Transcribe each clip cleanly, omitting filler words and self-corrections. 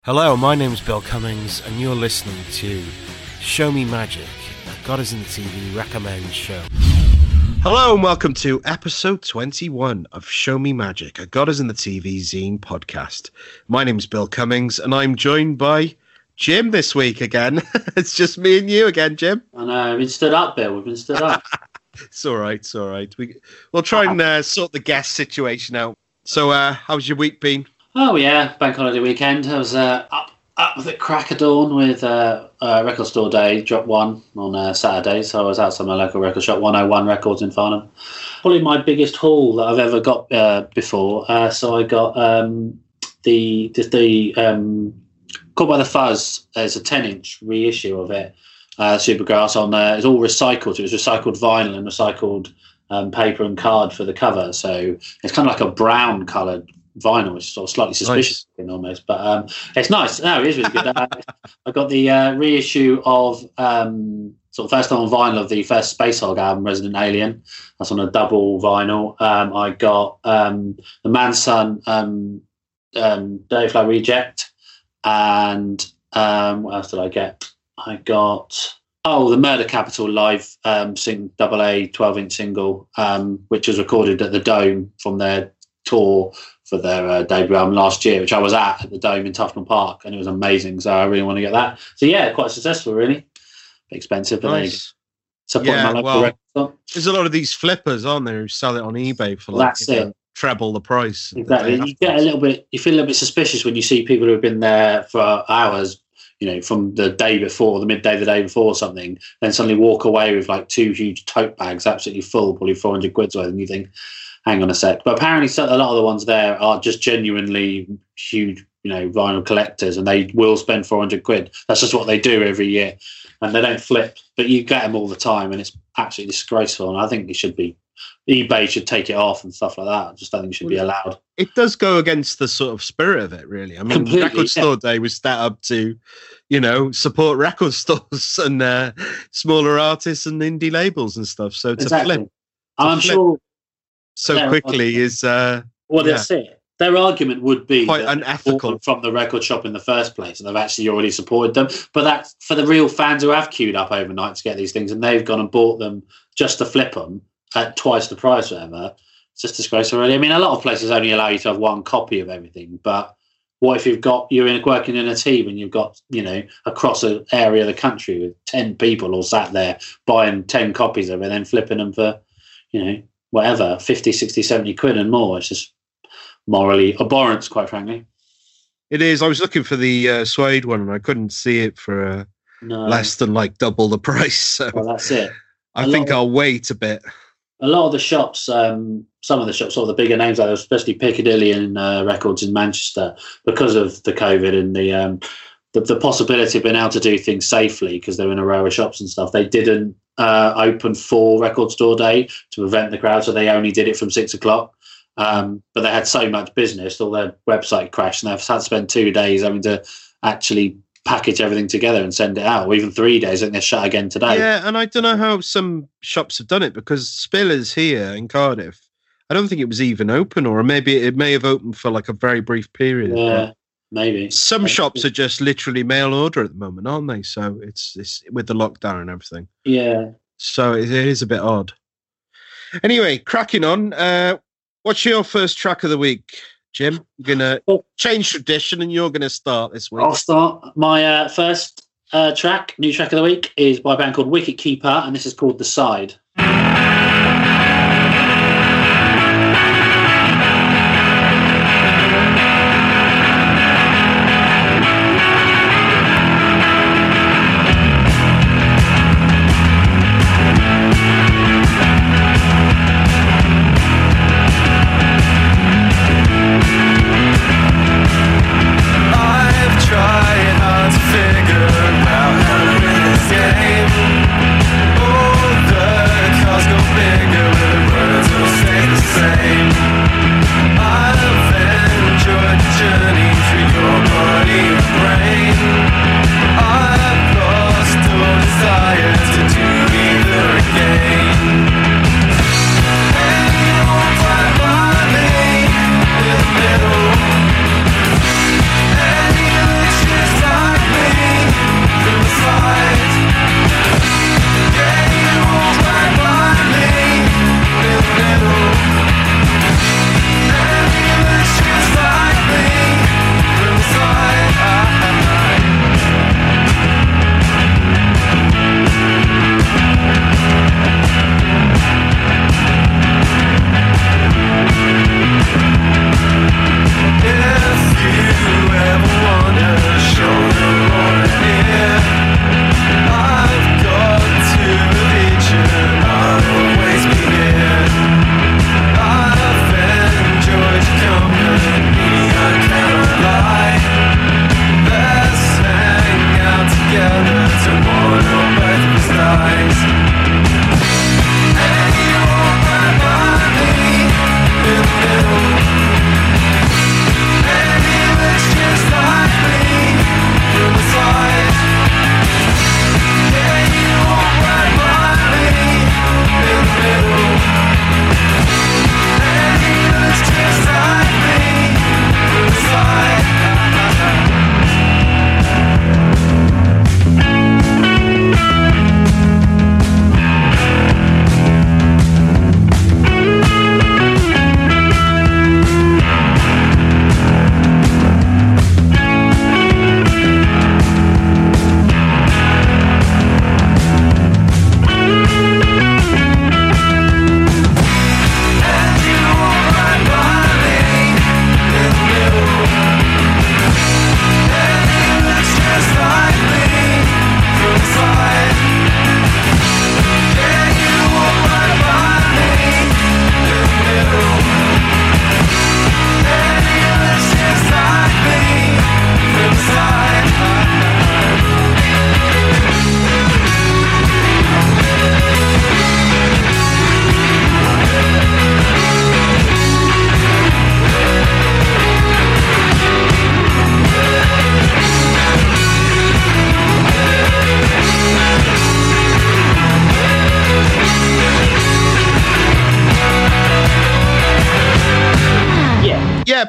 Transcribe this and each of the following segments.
Hello, my name's Bill Cummings, and you're listening to Show Me Magic, a God is in the TV recommend show. Hello, and welcome to episode 21 of Show Me Magic, a God is in the TV zine podcast. My name's Bill Cummings, and I'm joined by Jim this week again. It's just me and you again, Jim. I know, we've been stood up, Bill. We've been stood up. It's all right, it's all right. We'll try and sort the guest situation out. So, how's your week been? Oh yeah, bank holiday weekend. I was up with the crack of dawn with Record Store Day, Drop 1 on Saturday. So I was outside my local record shop, 101 Records in Farnham. Probably my biggest haul that I've ever got before. So I got the Caught by the Fuzz. There's a 10-inch reissue of it. Supergrass on there. It's all recycled. It was recycled vinyl and recycled paper and card for the cover. So it's kind of like a brown coloured vinyl, which is sort of slightly suspicious looking almost, but it's nice. No, it is really good. I got the reissue of sort of first time on vinyl of the first Space Hog album, Resident Alien. That's on a double vinyl. I got the Mansun Dirty Fly Reject, and what else did I get? I got the Murder Capital live AA 12-inch single, which was recorded at the Dome from their tour for their debut album last year, which I was at the Dome in Tufnell Park, and it was amazing. So I really want to get that. So yeah, quite successful, really. Bit expensive, but nice. Supporting my local record store. There's a lot of these flippers, aren't there, who sell it on eBay for treble the price. Exactly. You feel a little bit suspicious when you see people who have been there for hours, you know, from the day before, the midday, the day before or something, then suddenly walk away with like 2 huge tote bags, absolutely full, probably 400 quid's worth, and you think, hang on a sec. But apparently a lot of the ones there are just genuinely huge, you know, vinyl collectors, and they will spend 400 quid. That's just what they do every year. And they don't flip, but you get them all the time, and it's absolutely disgraceful. And I think eBay should take it off and stuff like that. I just don't think it should be allowed. It does go against the sort of spirit of it, really. I mean, Record Store Day was set up to, you know, support record stores and smaller artists and indie labels and stuff. So to flip. I'm sure so quickly is that's it. Their argument would be quite unethical from the record shop in the first place, and they've actually already supported them. But that's for the real fans who have queued up overnight to get these things, and they've gone and bought them just to flip them at twice the price, or whatever. It's just disgraceful, really. I mean, a lot of places only allow you to have one copy of everything, but what if you're working in a team and you've got, you know, across an area of the country with 10 people all sat there buying 10 copies of it and then flipping them for, you know, whatever, 50, 60, 70 quid and more. It's just morally abhorrent, quite frankly. It is. I was looking for the suede one and I couldn't see it for less than like double the price. So well, that's it. I think I'll wait a bit. A lot of the shops, some of the shops, all the bigger names, like especially Piccadilly and Records in Manchester, because of the COVID and the possibility of being able to do things safely because they're in a row of shops and stuff, they didn't open for Record Store Day to prevent the crowd, so they only did it from 6 o'clock. But they had so much business, all their website crashed, and they've had to spend 2 days having to actually package everything together and send it out, or even 3 days. I think they're shut again today. Yeah, and I don't know how some shops have done it, because Spillers here in Cardiff, I don't think it was even open, or maybe it may have opened for like a very brief period. Yeah, maybe. Some shops are just literally mail order at the moment, aren't they? So it's with the lockdown and everything. Yeah. So it is a bit odd. Anyway, cracking on. What's your first track of the week, Jim? You're going to change tradition and you're going to start this week. I'll start. My first new track of the week is by a band called Wicket Keeper, and this is called The Side. Figure out how to win this game. Oh, the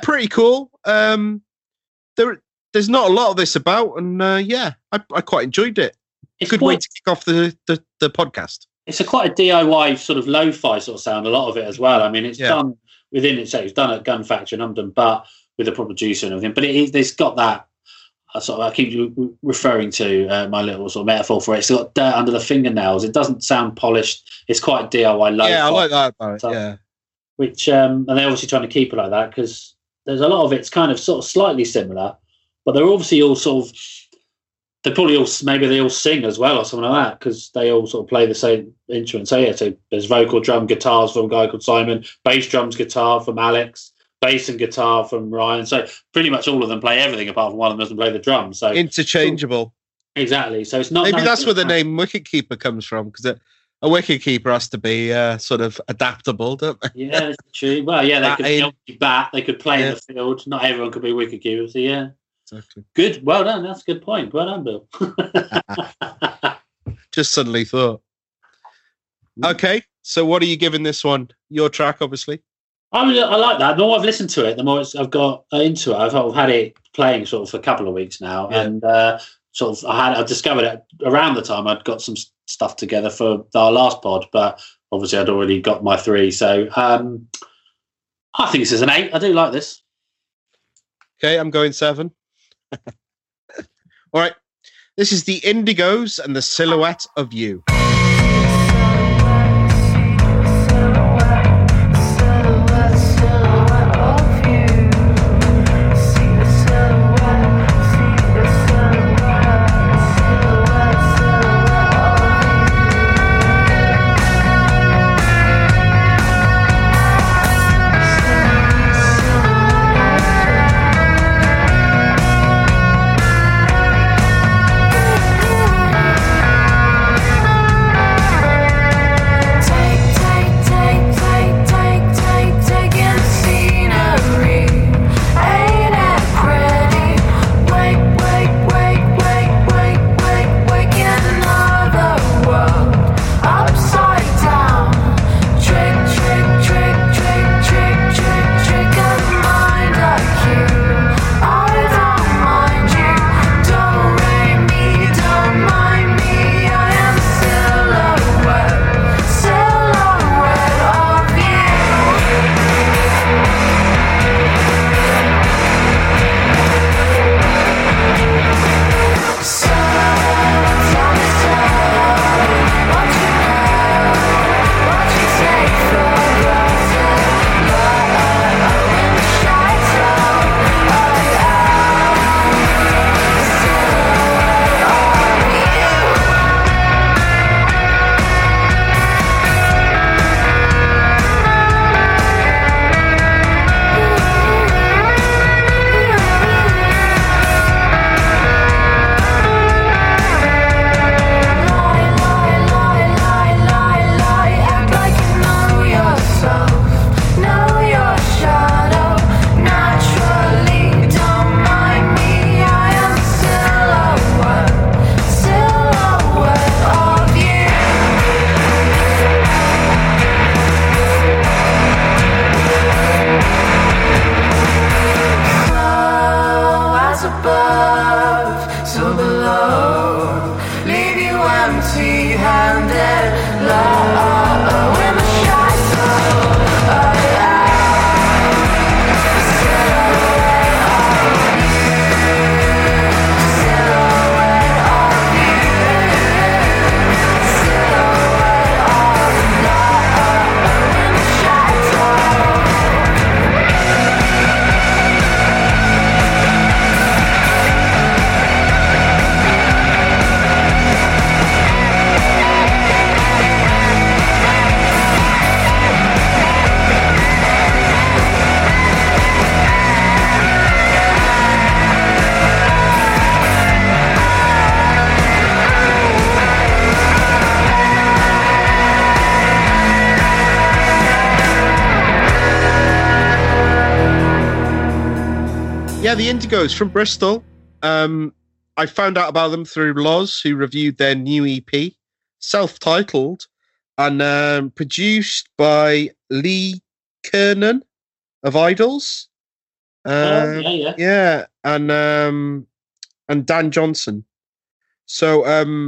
pretty cool. There's not a lot of this about, and I quite enjoyed it. It's good way to kick off the podcast. It's quite a DIY sort of lo-fi sort of sound, a lot of it as well. I mean, it's done within itself. It's done at Gun Factory in London, but with a proper producer and everything. But it's got that sort of, I keep referring to my little sort of metaphor for it. It's got dirt under the fingernails. It doesn't sound polished. It's quite DIY lo-fi. Yeah, I like that about it, yeah. Which, and they're obviously trying to keep it like that because there's a lot of it's kind of sort of slightly similar, but they're obviously all sort of, maybe they all sing as well or something like that because they all sort of play the same instrument. So there's vocal, drum, guitars from a guy called Simon, bass, drums, guitar from Alex, bass and guitar from Ryan. So pretty much all of them play everything apart from one of them doesn't play the drums. So interchangeable. Exactly. So it's not. Maybe that's where the name Wicket Keeper comes from because a wicket keeper has to be sort of adaptable, don't they? Yeah, that's true. Well, yeah, they could bat. They could play in the field. Not everyone could be wicket keeper. So yeah. Exactly. Good. Well done. That's a good point. Well done, Bill. Just suddenly thought. Okay, so what are you giving this one? Your track, obviously. I like that. The more I've listened to it, the more I've got into it. I've had it playing sort of for a couple of weeks now, and sort of I discovered it around the time I'd got some stuff together for our last pod, but obviously I'd already got my 3. So I think this is an 8. I do like this. Okay, I'm going 7. All right, this is the Indigos and the Silhouette of You. Yeah, the Indigos from Bristol. I found out about them through Loz, who reviewed their new EP, self-titled, and produced by Lee Kernan of Idols. Yeah, and Dan Johnson. So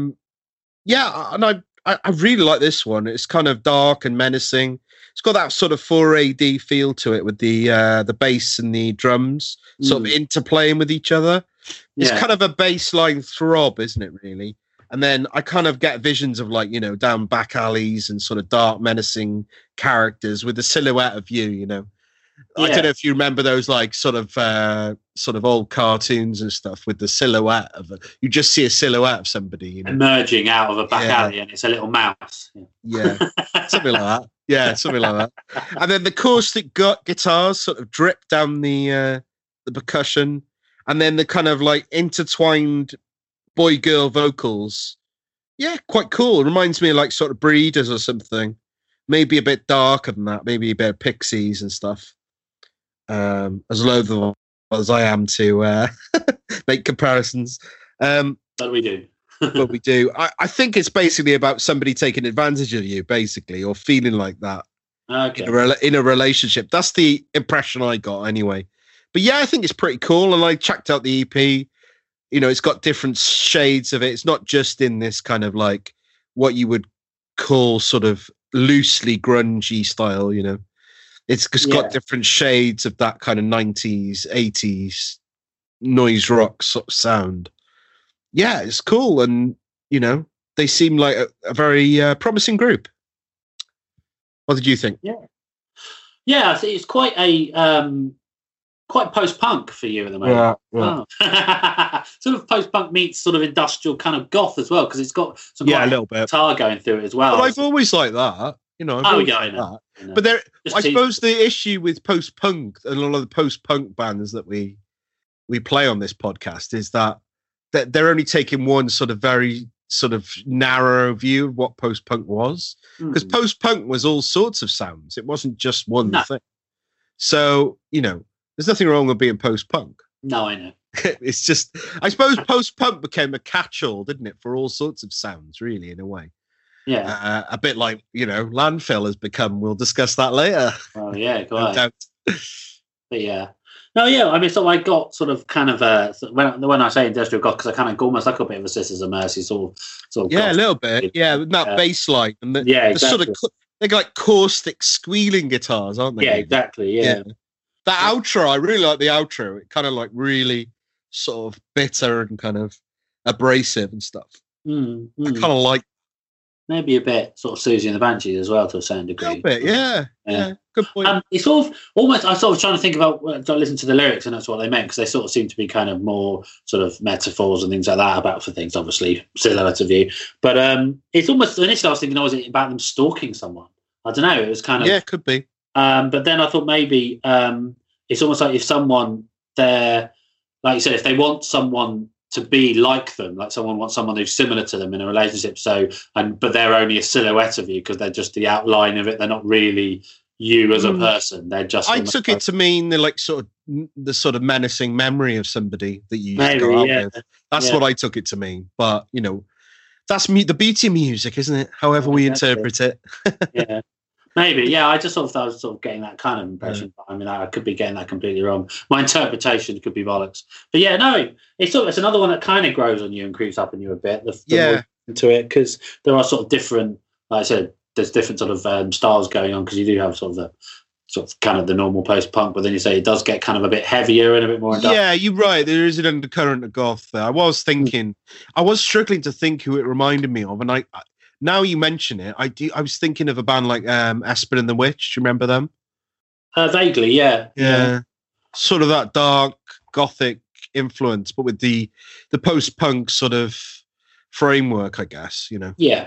yeah, and I really like this one. It's kind of dark and menacing. It's got that sort of 4AD feel to it with the bass and the drums sort of interplaying with each other. It's kind of a bassline throb, isn't it, really? And then I kind of get visions of, like, down back alleys and sort of dark, menacing characters with the silhouette of you, Yeah. I don't know if you remember those, like, sort of old cartoons and stuff with the silhouette of you just see a silhouette of somebody, emerging out of a back alley, and it's a little mouse. Yeah, something like that. Yeah, something like that. And then the acoustic guitars sort of drip down the percussion, and then the kind of like intertwined boy-girl vocals. Yeah, quite cool. It reminds me of like sort of Breeders or something. Maybe a bit darker than that. Maybe a bit of Pixies and stuff. As loath as I am to make comparisons. But we do. But we do. I think it's basically about somebody taking advantage of you, basically, or feeling like that in a relationship. That's the impression I got anyway. But yeah, I think it's pretty cool. And I checked out the EP. It's got different shades of it. It's not just in this kind of like what you would call sort of loosely grungy style, It's just got different shades of that kind of 90s, 80s noise rock sort of sound. Yeah, it's cool. And, they seem like a very promising group. What did you think? Yeah, I think it's quite a quite post-punk for you at the moment. Yeah. Oh. Sort of post-punk meets sort of industrial kind of goth as well, because it's got some a little bit guitar going through it as well. But I've always liked that. I know. But I suppose the issue with post-punk and a lot of the post-punk bands that we play on this podcast is that they're only taking one sort of very sort of narrow view of what post-punk was, because post-punk was all sorts of sounds. It wasn't just one thing. So, there's nothing wrong with being post-punk. No, I know. It's just, I suppose post-punk became a catch-all, didn't it, for all sorts of sounds, really, in a way. Yeah. A bit like, landfill has become. We'll discuss that later. Oh, yeah, go on. But yeah. No, yeah, I mean, so I got sort of kind of, when I say industrial goth, because I kind of almost like a bit of a Sisters of Mercy sort of yeah, a little bit. Yeah, that bass line. And the exactly. sort of, they're like caustic squealing guitars, aren't they? Yeah, exactly, yeah. The outro, I really like the outro. It kind of like really sort of bitter and kind of abrasive and stuff. I kind of like. Maybe a bit sort of Susie and the Banshees as well, to a certain degree. A little bit, yeah. Good point. It's sort of almost, I was sort of trying to think about, I listened to the lyrics and that's what they meant, because they sort of seem to be kind of more sort of metaphors and things like that about for things, obviously, silhouette of you. But it's almost, initially I was thinking, was it about them stalking someone? I don't know, it was kind of... Yeah, it could be. But then I thought maybe it's almost like if someone there, like you said, if they want someone to be like them, like someone wants someone who's similar to them in a relationship, but they're only a silhouette of you because they're just the outline of it. They're not really you as a person. They're just. I took it to mean the sort of menacing memory of somebody that you used to go out with. That's what I took it to mean. But that's the beauty of music, isn't it? However we interpret it. Yeah. Maybe, yeah. I just thought I was sort of getting that kind of impression. But I mean, I could be getting that completely wrong. My interpretation could be bollocks. But yeah, no, it's another one that kind of grows on you and creeps up on you a bit. Into it, because there are sort of different. Like I said, there's different sort of styles going on, because you do have sort of kind of the normal post-punk, but then you say it does get kind of a bit heavier and a bit more industrial. Yeah, you're right. There is an undercurrent of goth there. I was struggling to think who it reminded me of, and I now you mention it, I was thinking of a band like Espen and the Witch. Do you remember them? Vaguely, yeah. Yeah. Sort of that dark gothic influence, but with the post-punk sort of framework, I guess, Yeah.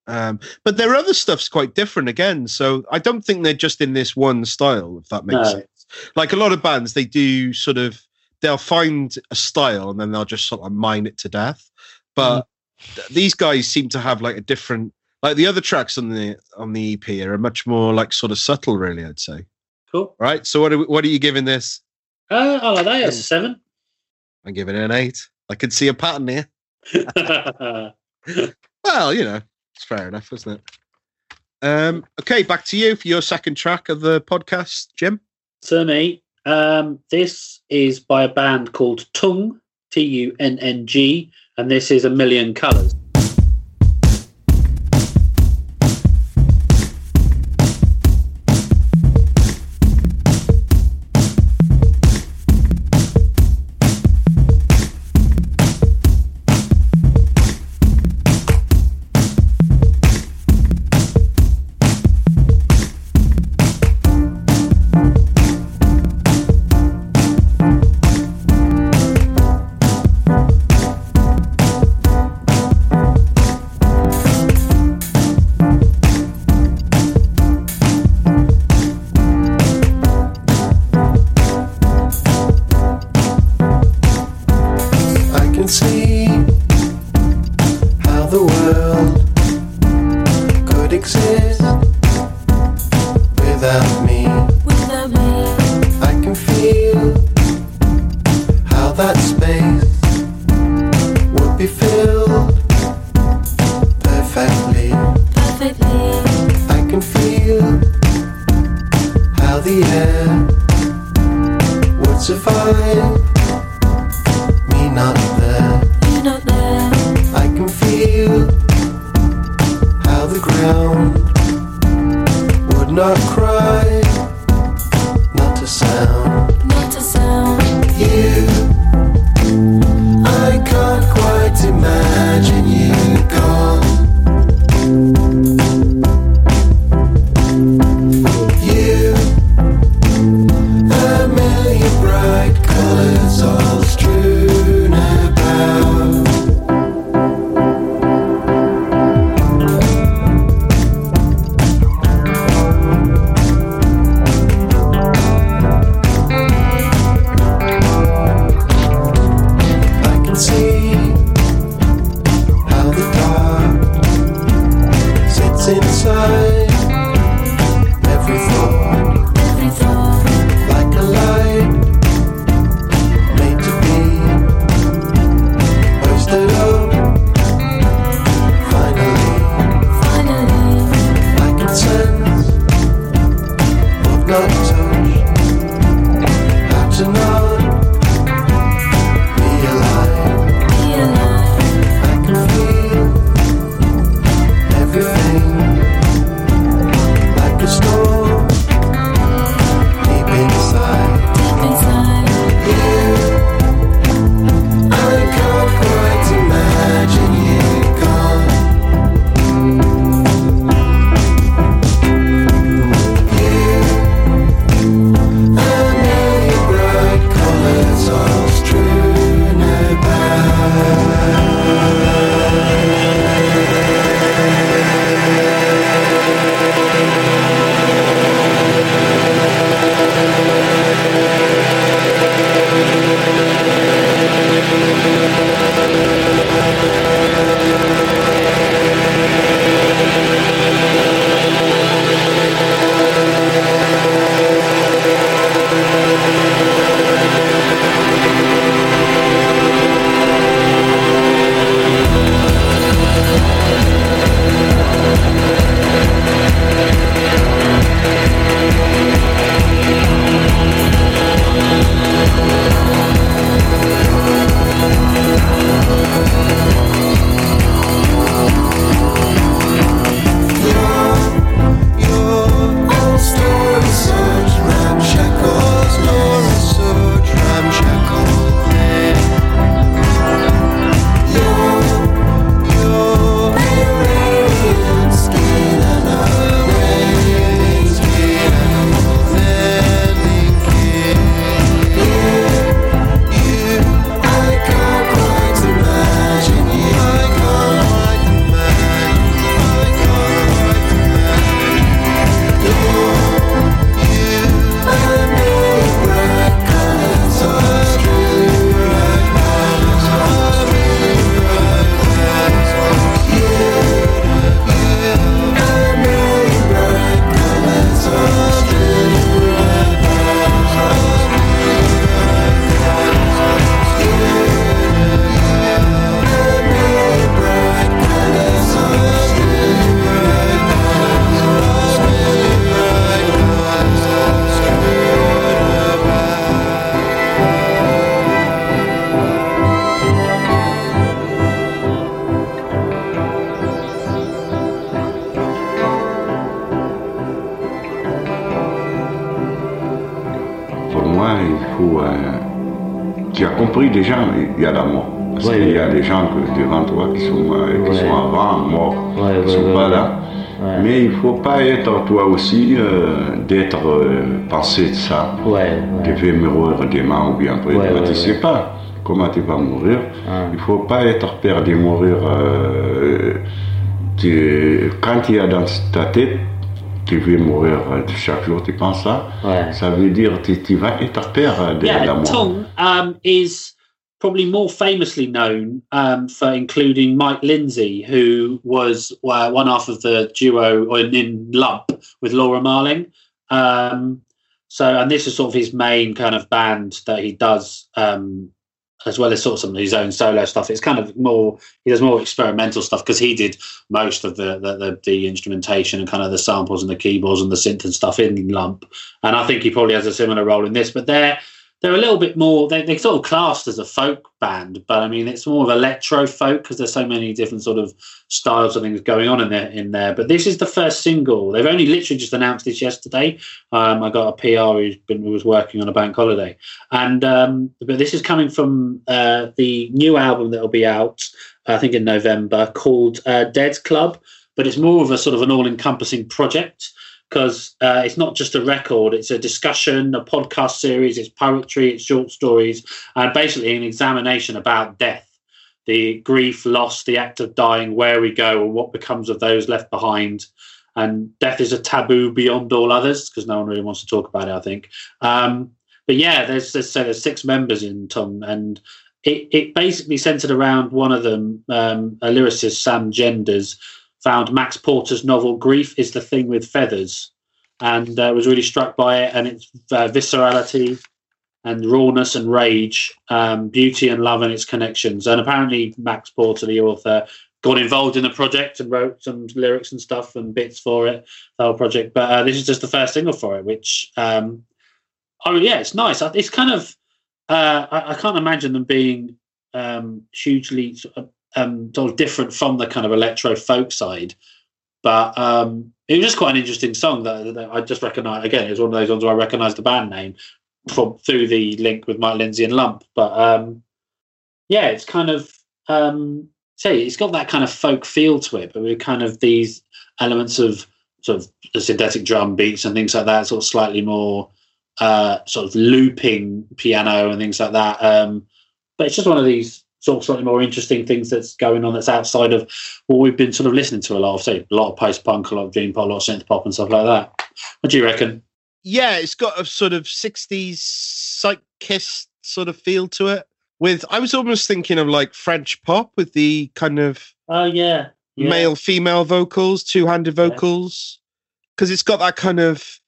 But their other stuff's quite different again. So I don't think they're just in this one style, if that makes sense. Like a lot of bands, they do they'll find a style and then they'll just sort of mine it to death. But these guys seem to have like a different, like the other tracks on the EP are much more like sort of subtle, really, I'd say. Cool. Right. So what are you giving this? I like that. It's a 7. I'm giving it an 8. I can see a pattern here. Well, it's fair enough, isn't it? Okay, back to you for your second track of the podcast, Jim. To me, This is by a band called Tung, Tunng, and this is A Million Colours. To not be alive. compris, déjà, il y a la mort. Parce qu'il y a des gens devant toi qui sont avant morts, qui ne sont pas là. Ouais. Mais il ne faut pas être toi aussi d'être pensé de ça. Tu veux mourir demain ou bien après. Tu ne sais pas comment tu vas mourir. Il ne faut pas être peur de mourir. Quand tu es dans ta tête, tu veux mourir chaque jour, tu penses ça. Ça veut dire que tu vas être peur de la mort. Tom is probably more famously known for including Mike Lindsay, who was one half of the duo in Lump with Laura Marling. And this is sort of his main kind of band that he does, as well as sort of some of his own solo stuff. It's kind of more, he does more experimental stuff because he did most of the instrumentation and kind of the samples and the keyboards and the synth and stuff in Lump. And I think he probably has a similar role in this, but they're a little bit more, they're sort of classed as a folk band, but I mean, it's more of electro folk because there's so many different sort of styles of things going on in there. But this is the first single. They've only literally just announced this yesterday. I got a PR who was working on a bank holiday. And but this is coming from the new album that will be out, I think in November, called Dead Club. But it's more of a sort of an all-encompassing project, because it's not just a record, it's a discussion, a podcast series, it's poetry, it's short stories, and basically an examination about death, the grief, loss, the act of dying, where we go and what becomes of those left behind. And death is a taboo beyond all others, because no one really wants to talk about it, I think. But yeah, there's 6 members in Tom, and it basically centered around one of them, a lyricist, Sam Genders, found Max Porter's novel Grief is the Thing with Feathers, and was really struck by it and its viscerality and rawness and rage, beauty and love and its connections. And apparently Max Porter, the author, got involved in the project and wrote some lyrics and stuff and bits for it, the whole project. But this is just the first single for it, which, it's nice. It's kind of, I can't imagine them being hugely sort of different from the kind of electro folk side, but it was just quite an interesting song that I just recognise. Again, it was one of those ones where I recognised the band name through the link with Mike Lindsay and Lump. But it's kind of it's got that kind of folk feel to it, but with kind of these elements of sort of the synthetic drum beats and things like that, sort of slightly more sort of looping piano and things like that. But it's just one of these sort of slightly more interesting things that's going on that's outside of what we've been sort of listening to a lot of, say, a lot of post-punk, a lot of dream pop, a lot of synth pop and stuff like that. What do you reckon? Yeah, it's got a sort of 60s psych-kiss sort of feel to it. I was almost thinking of like French pop with the kind of male-female vocals, two-handed vocals, because it's got that kind of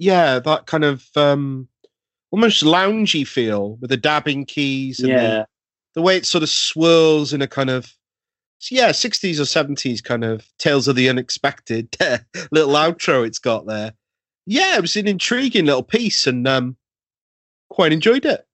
almost loungy feel with the dabbing keys and the way it sort of swirls in a kind of 60s or 70s kind of Tales of the Unexpected little outro it's got there. Yeah, it was an intriguing little piece, and quite enjoyed it.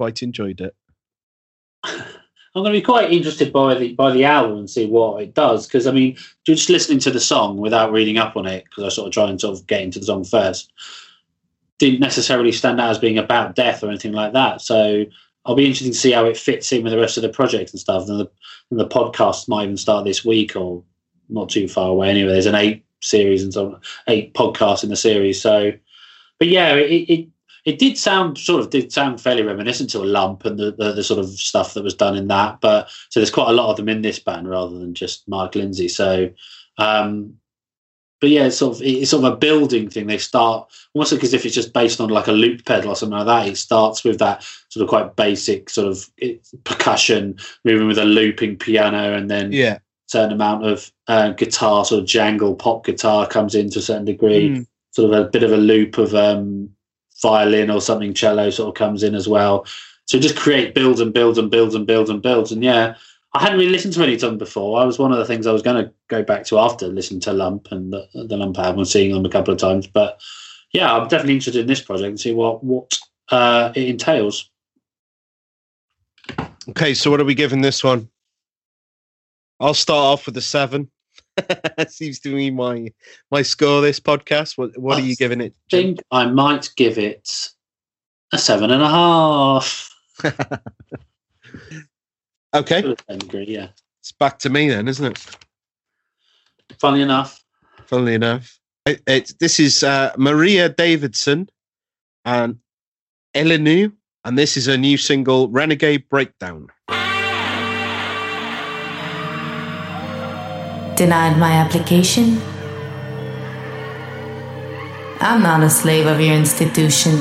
I'm going to be quite interested by the album and see what it does, because I mean, just listening to the song without reading up on it, because I sort of try and sort of get into the song first, didn't necessarily stand out as being about death or anything like that. So I'll be interested to see how it fits in with the rest of the project and stuff. And the podcast might even start this week, or not too far away anyway. There's an 8 series and so 8 podcasts in the series. So, but yeah, it did sound fairly reminiscent to a Lump and the sort of stuff that was done in that. But so there's quite a lot of them in this band rather than just Mike Lindsay. So, but yeah, it's sort of a building thing. They start almost like as if it's just based on like a loop pedal or something like that. It starts with that sort of quite basic sort of percussion, moving with a looping piano, and then a certain amount of guitar, sort of jangle pop guitar comes in to a certain degree. Sort of a bit of a loop of violin or something, cello sort of comes in as well. So just builds and builds and builds and builds and builds. And yeah, I hadn't really listened to any Tom before. I was one of the things I was going to go back to after listening to Lump and the Lump album, seeing them a couple of times. But yeah, I'm definitely interested in this project and see what it entails. Okay, so what are we giving this one? I'll start off with a 7. That seems to be my score this podcast. What are you giving it, Jim? I think I might give it a 7.5. Okay. To a certain degree, yeah. It's back to me then, isn't it? Funnily enough. This is Maria Davidson and Elenu, and this is a new single, Renegade Breakdown. Denied my application? I'm not a slave of your institution.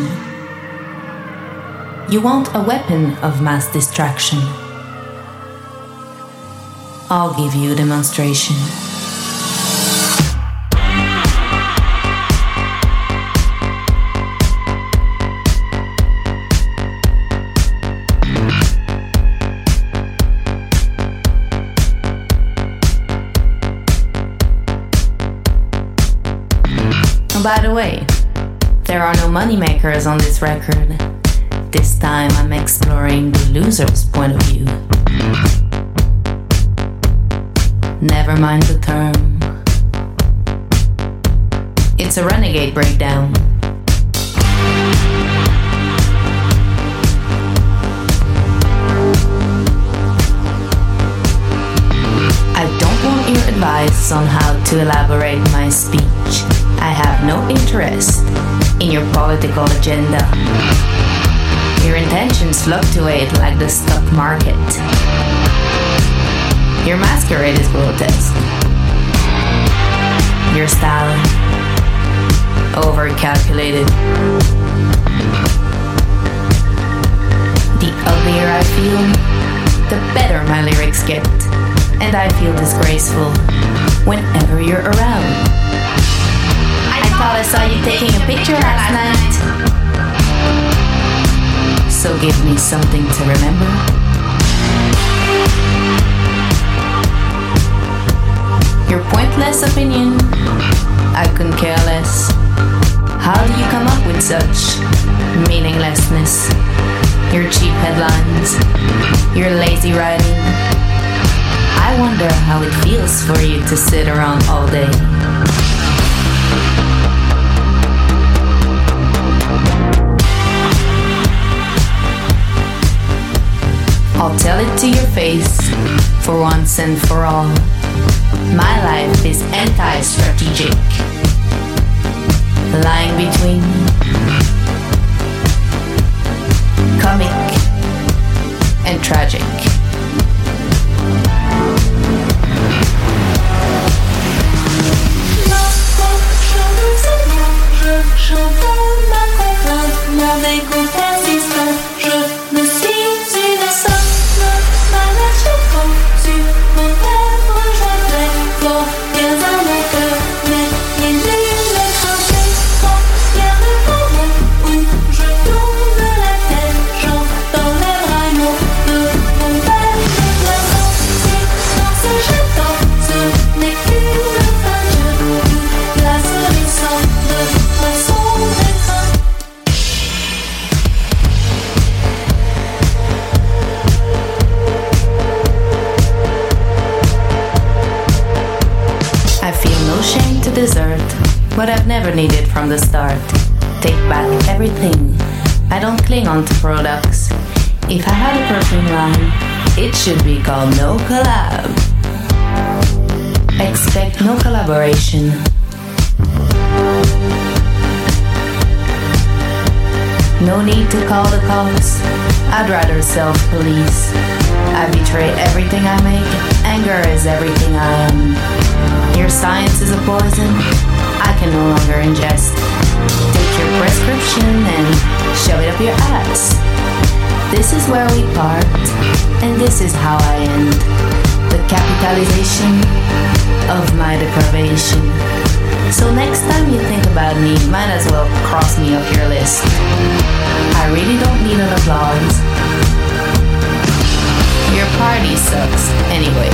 You want a weapon of mass distraction. I'll give you a demonstration. By the way, there are no moneymakers on this record. This time I'm exploring the loser's point of view. Never mind the term. It's a renegade breakdown. I don't want your advice on how to elaborate my speech. I have no interest in your political agenda. Your intentions fluctuate like the stock market. Your masquerade is grotesque. Your style, overcalculated. The uglier I feel, the better my lyrics get. And I feel disgraceful whenever you're around. I thought I saw you taking a picture last night. So give me something to remember. Your pointless opinion, I couldn't care less. How do you come up with such meaninglessness? Your cheap headlines, your lazy writing. I wonder how it feels for you to sit around all day. I'll tell it to your face, for once and for all. My life is anti-strategic. Lying between comic and tragic. What I've never needed from the start. Take back everything. I don't cling on to products. If I had a perfume line, it should be called No Collab. Expect no collaboration. No need to call the cops. I'd rather self-police. I betray everything I make. Anger is everything I am. Your science is a poison I can no longer ingest. Take your prescription and shove it up your ass. This is where we part, and this is how I end. The capitalization of my deprivation. So next time you think about me, might as well cross me off your list. I really don't need an applause. Your party sucks anyway.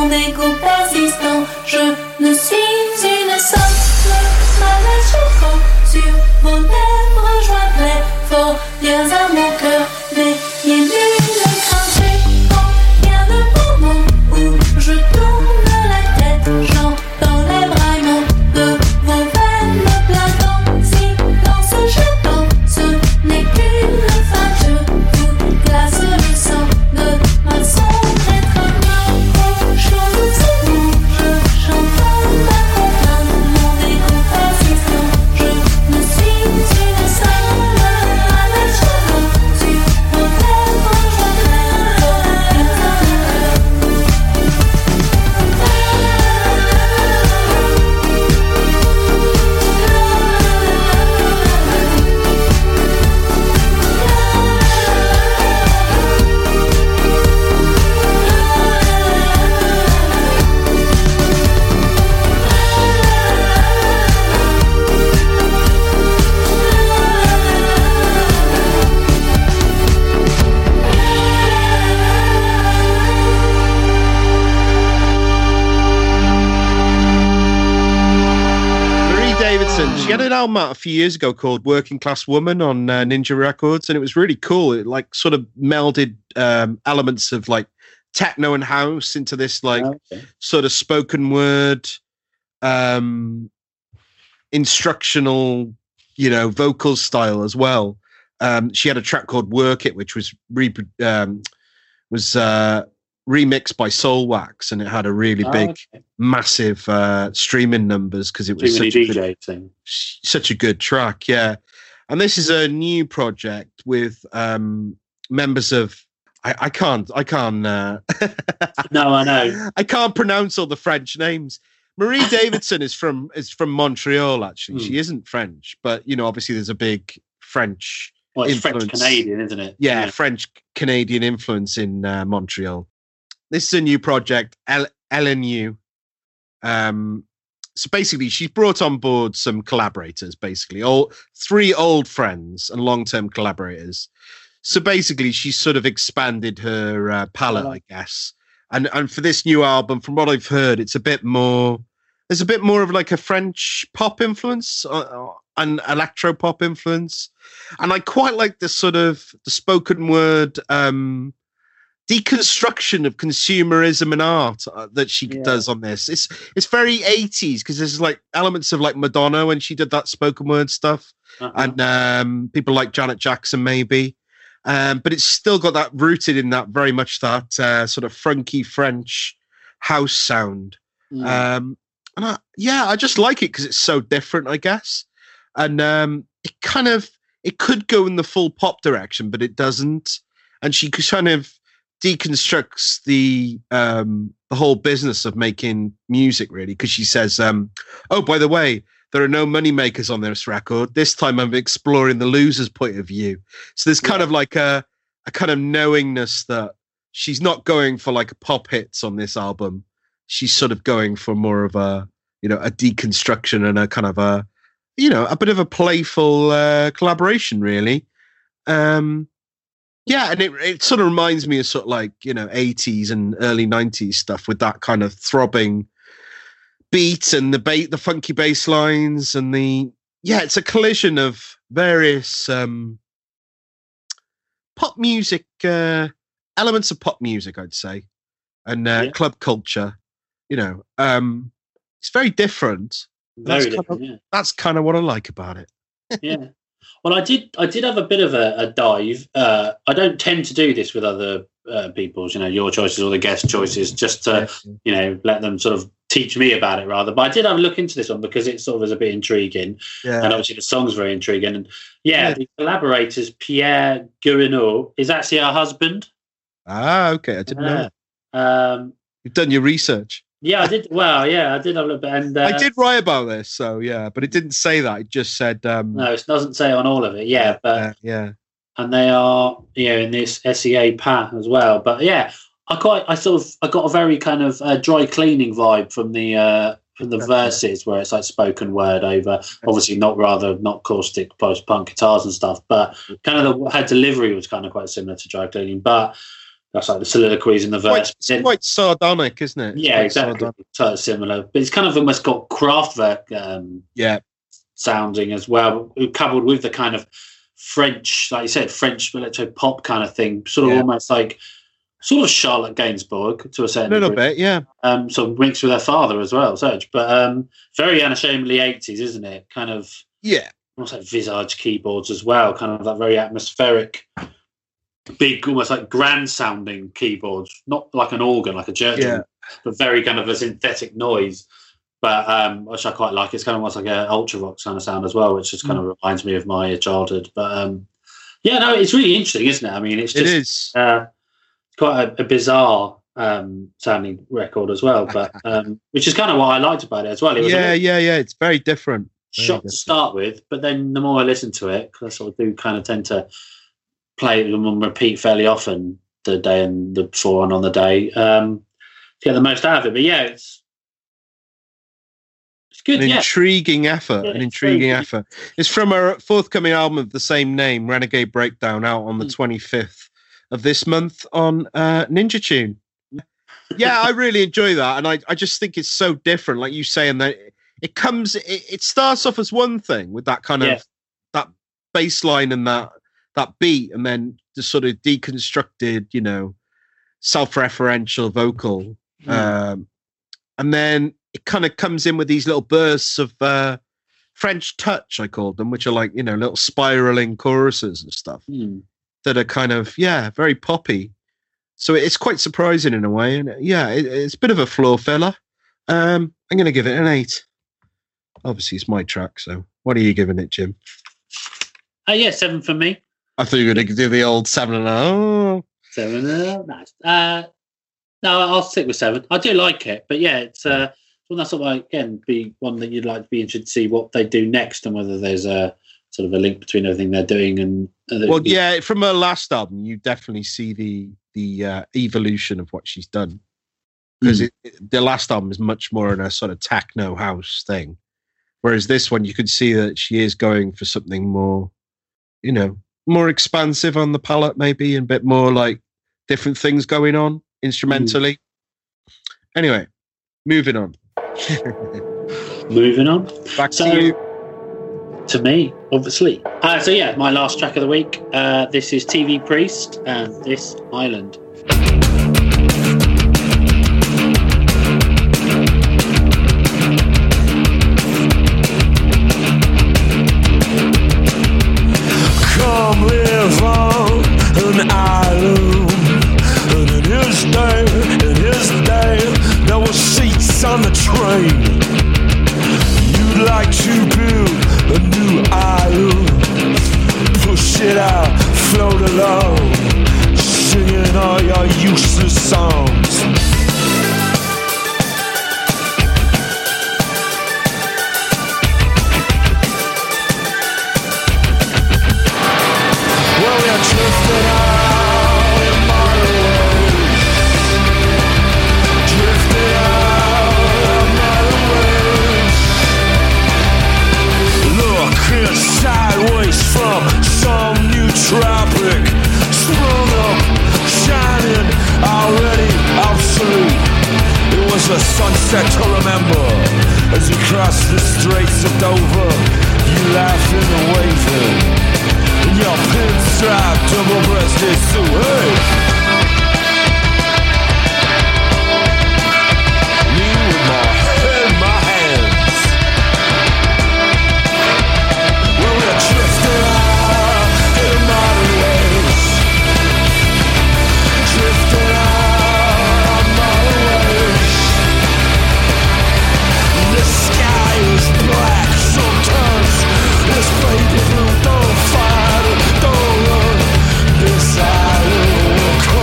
dégoût persistant. Je ne suis une simple malade choquant. Sur vos lèvres, joindrai fort liens à mon cœur. N'ayez nulle crainte, j'ai rien de moment où je tourne la tête. J'entends les braillements de vos veines me plaquant. Silence jetant, ce n'est qu'une fin. Je vous glace le sang de ma sombre être humain. Chose c'est bon, je chante ma compagne. Mon dégoût persistant, je ne suis une seule malade choquant. Sur vos lèvres, joindrai fort liens à mon cœur. Marie Davidson, she had an album out a few years ago called Working Class Woman on Ninja Records, and it was really cool. It like sort of melded elements of like techno and house into this like sort of spoken word, instructional, vocal style as well. She had a track called Work It, which was remixed by Soulwax, and it had a really big, massive streaming numbers because it was such a good track. Yeah, and this is a new project with members of. I can't. No, I know. I can't pronounce all the French names. Marie Davidson is from Montreal. Actually, she isn't French, but obviously there's a big French. Well, it's influence. French Canadian, isn't it? Yeah, French Canadian influence in Montreal. This is a new project, LNU. So basically, she's brought on board some collaborators, basically, three old friends and long-term collaborators. So basically, she's sort of expanded her palette, I guess. And for this new album, from what I've heard, it's a bit more. There's a bit more of like a French pop influence and electro pop influence, and I quite like the sort of the spoken word deconstruction of consumerism and art that she does on this. It's very 80s because there's like elements of like Madonna when she did that spoken word stuff, and people like Janet Jackson maybe. But it's still got that rooted in that very much that sort of funky French house sound. And I just like it because it's so different, I guess. And it could go in the full pop direction, but it doesn't. And she kind of deconstructs the whole business of making music, really, because she says, oh, by the way, there are no money makers on this record. This time I'm exploring the loser's point of view. So there's kind of like a kind of knowingness that she's not going for like pop hits on this album. She's sort of going for more of a deconstruction and a kind of a bit of a playful collaboration, really. And it sort of reminds me of sort of like, 80s and early 90s stuff with that kind of throbbing beat and the funky bass lines and it's a collision of various pop music, elements of pop music, I'd say, and club culture. It's very different. That's kind of what I like about it. Yeah. Well, I did have a bit of a dive. I don't tend to do this with other people's, your choices or the guest choices, just to, let them sort of teach me about it rather. But I did have a look into this one because it sort of was a bit intriguing. Yeah. And obviously the song's very intriguing. And the collaborators, Pierre Guéreneau, is actually her husband. Ah, okay. I didn't know. You've done your research. Yeah, I did. Well, I did have a little bit. And I did write about this, so but it didn't say that. It just said. No, it doesn't say on all of it. Yeah, but and they are in this SEA PA as well. But I got a very kind of dry cleaning vibe from the verses where it's like spoken word over, obviously not caustic post punk guitars and stuff, but kind of her delivery was kind of quite similar to dry cleaning. But That's like the soliloquies in the verse. It's quite sardonic, isn't it? Yeah, exactly. Totally similar. But it's kind of almost got Kraftwerk sounding as well, coupled with the kind of French, like you said, French electro pop kind of thing, sort of almost like sort of Charlotte Gainsbourg to a certain little degree. bit, yeah. Sort of mixed with her father as well, Serge. But very unashamedly 80s, isn't it? Kind of almost like Visage keyboards as well, kind of that very atmospheric, big, almost like grand sounding keyboards, not like an organ, like a German, but very kind of a synthetic noise. But which I quite like. It's kind of almost like an Ultravox kind of sound as well, which just kind of reminds me of my childhood. But it's really interesting, isn't it? I mean, it is quite a bizarre sounding record as well, but which is kind of what I liked about it as well. It was it's very different. To start with, but then the more I listen to it, because I sort of do kind of tend to play them on repeat fairly often the day and the before and on the day, to get the most out of it. But it's good. An intriguing effort. It's from a forthcoming album of the same name, Renegade Breakdown, out on the 25th of this month on Ninja Tune. Yeah, I really enjoy that, and I just think it's so different, like you say, and that it starts off as one thing with that kind of that bass line and that beat, and then the sort of deconstructed, self-referential vocal, and then it kind of comes in with these little bursts of French touch, I called them, which are like, little spiraling choruses and stuff that are kind of, very poppy. So it's quite surprising in a way. And it's a bit of a floor filler. I'm going to give it an 8. Obviously, it's my track. So what are you giving it, Jim? 7 for me. I thought you were going to do the old 7.5. 7.5, nice. No, I'll stick with 7. I do like it, but it's well, that's sort of again be one that you'd like to be interested to see what they do next and whether there's a sort of a link between everything they're doing and. From her last album, you definitely see the evolution of what she's done, because the last album is much more in a sort of techno house thing, whereas this one you could see that she is going for something more, more expansive on the palette, maybe, and a bit more like different things going on instrumentally. Anyway, moving on. Back to you. To me, obviously. My last track of the week. This is TV Priest and This Island. Come live on an island, and in his day, there were seats on the train. You'd like to build a new island, push it out, float along, singing all your useless songs. Well, you're drifting out in modern ways, drifting out in modern ways. Looking sideways from some new tropic, sprung up, shining, already obsolete. It was a sunset to remember as you crossed the Straits of Dover. You laughing and waving in your pinstripe double-breasted suit. Hey! Me with my head in my hands. Well, we're drifting out in modern ways, drifting out in modern ways. The sky is black sometimes. This baby blue, don't fight it, don't run. This island will come.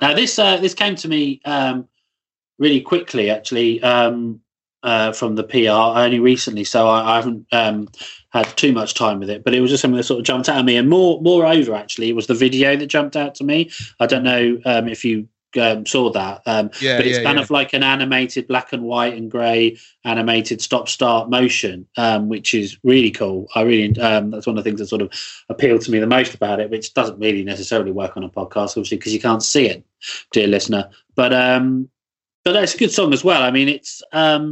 Now this came to me really quickly, actually, from the PR only recently, so I haven't had too much time with it. But it was just something that sort of jumped out at me, and moreover, actually, it was the video that jumped out to me. I don't know if you saw that, but it's kind of like an animated black and white and grey animated stop-start motion, which is really cool. I really that's one of the things that sort of appealed to me the most about it, which doesn't really necessarily work on a podcast, obviously, because you can't see it, dear listener. But it's a good song as well. I mean, it's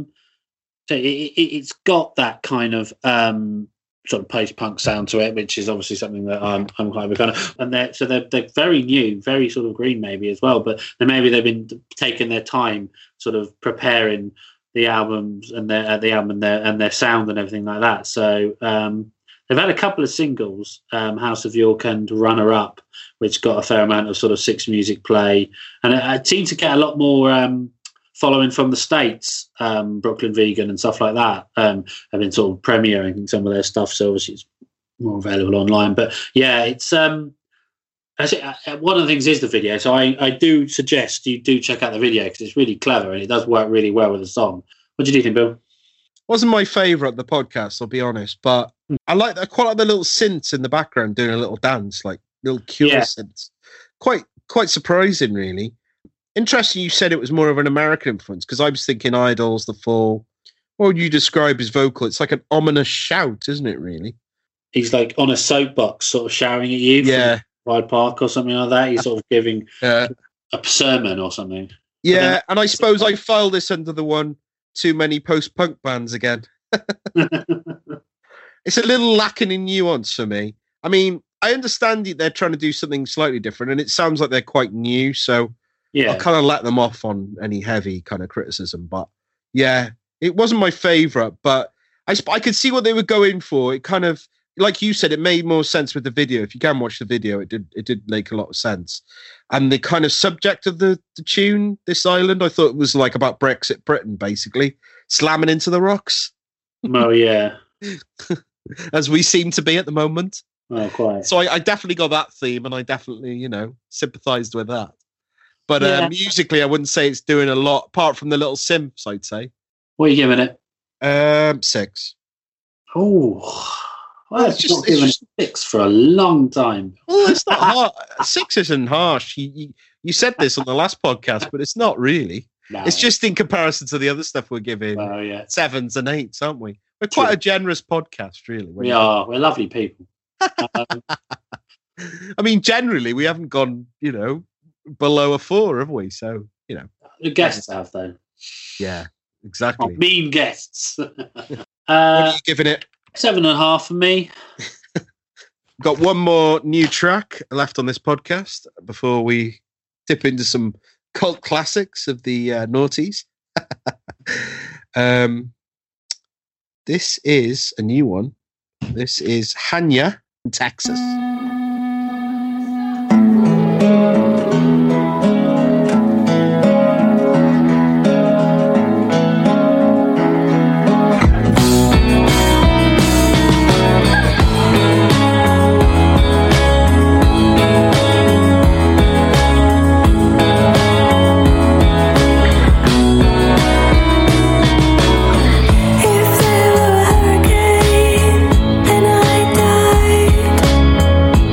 got that kind of sort of post-punk sound to it, which is obviously something that I'm quite a big fan of. And they're very new, very sort of green maybe as well, but maybe they've been taking their time sort of preparing the albums and their sound and everything like that. So they've had a couple of singles, House of York and Runner Up, which got a fair amount of sort of Six Music play, and it seemed to get a lot more following from the States. Brooklyn Vegan and stuff like that have been sort of premiering some of their stuff, so obviously it's more available online. But yeah, it's one of the things is the video, so I do suggest you do check out the video because it's really clever and it does work really well with the song. What do you think, Bill? Wasn't my favourite the podcast, I'll be honest, but I quite like the little synths in the background doing a little dance, like little Cure synths. Quite surprising, really. Interesting you said it was more of an American influence, because I was thinking Idols, The Fall. What would you describe his vocal? It's like an ominous shout, isn't it, really? He's like on a soapbox sort of shouting at you from Hyde Park or something like that. He's sort of giving a sermon or something. Yeah, and I suppose I file this under the one, too many post-punk bands again. It's a little lacking in nuance for me. I mean, I understand they're trying to do something slightly different, and it sounds like they're quite new, so I'll kind of let them off on any heavy kind of criticism. But yeah, it wasn't my favourite, but I could see what they were going for. It kind of, like you said, it made more sense with the video. If you can watch the video, it did make a lot of sense. And the kind of subject of the tune, This Island, I thought it was like about Brexit Britain, basically, slamming into the rocks. Oh, yeah. As we seem to be at the moment. Oh, quite. So I definitely got that theme, and I definitely, sympathised with that. But musically, I wouldn't say it's doing a lot, apart from the little synths, I'd say. What are you giving it? 6. Oh, well, it's just given 6 for a long time. Well, it's not hard. 6 isn't harsh. You said this on the last podcast, but it's not really. No. It's just in comparison to the other stuff we're giving 7s and 8s, aren't we? We're quite a generous podcast, really. We are. We're lovely people. I mean, generally, we haven't gone, below a 4, have we? So, the guests have, though. Yeah, exactly. Mean guests. What are you giving it? 7.5 for me. Got one more new track left on this podcast before we dip into some cult classics of the noughties. This is a new one. This is Hanya in Texas. If there were a hurricane and I died,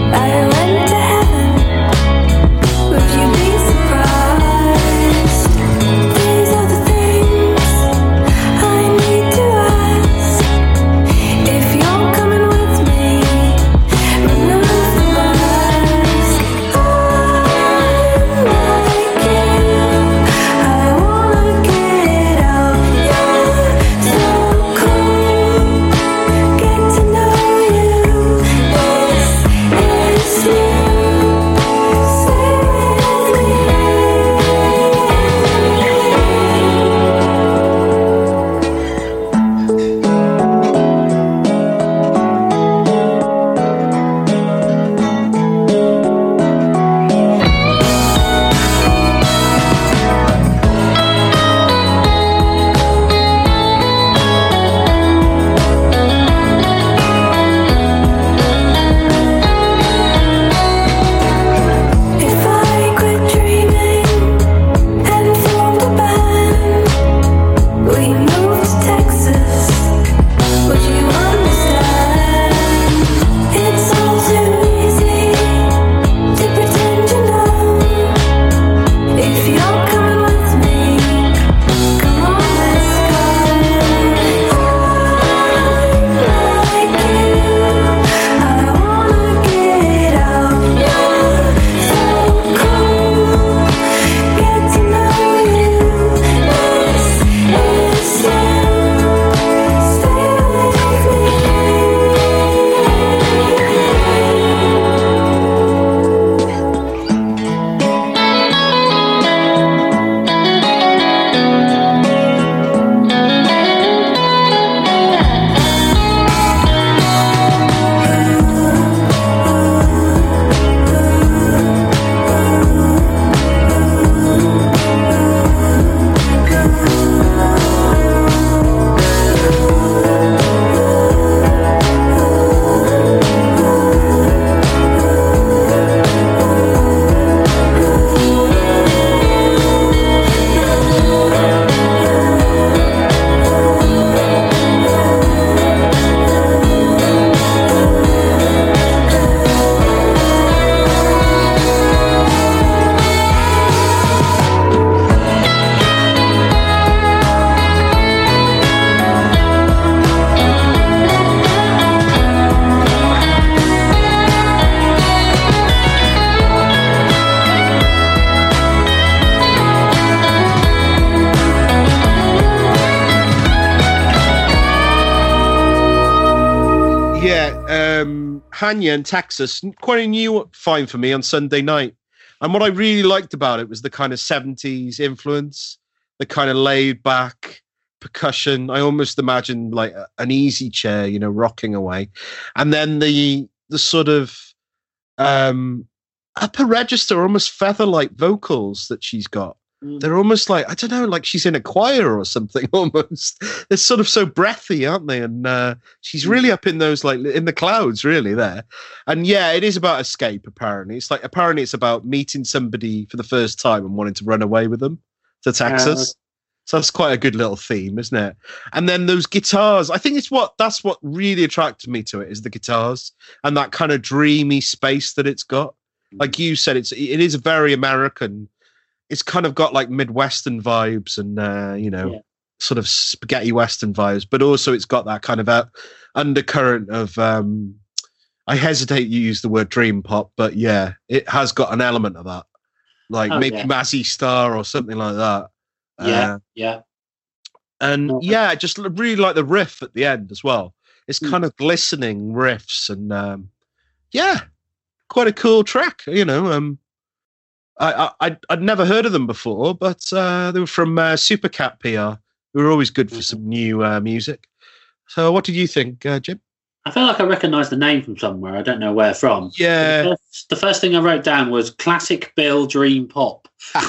Hanya in Texas, quite a new find for me on Sunday night. And what I really liked about it was the kind of 70s influence, the kind of laid back percussion. I almost imagined like an easy chair, you know, rocking away. And then the sort of upper register, almost feather-like vocals that she's got. They're almost like, I don't know, like she's in a choir or something almost. They're sort of so breathy, aren't they? And she's really up in those, like in the clouds, really there. And yeah, it is about escape, apparently. Apparently it's about meeting somebody for the first time and wanting to run away with them to Texas. So that's quite a good little theme, isn't it? And then those guitars, I think that's what really attracted me to it, is the guitars and that kind of dreamy space that it's got. Like you said, it is very American. It's kind of got like Midwestern vibes and, sort of spaghetti Western vibes, but also it's got that kind of undercurrent of, I hesitate to use the word dream pop, but yeah, it has got an element of that. Like maybe Mazzy Star or something like that. Yeah. And I just really like the riff at the end as well. It's kind of glistening riffs and, quite a cool track, you know. I'd never heard of them before, but they were from Supercat PR, who were always good for some new music. So what did you think, Jim? I feel like I recognise the name from somewhere. I don't know where from. Yeah. The first thing I wrote down was Classic Bill Dream Pop.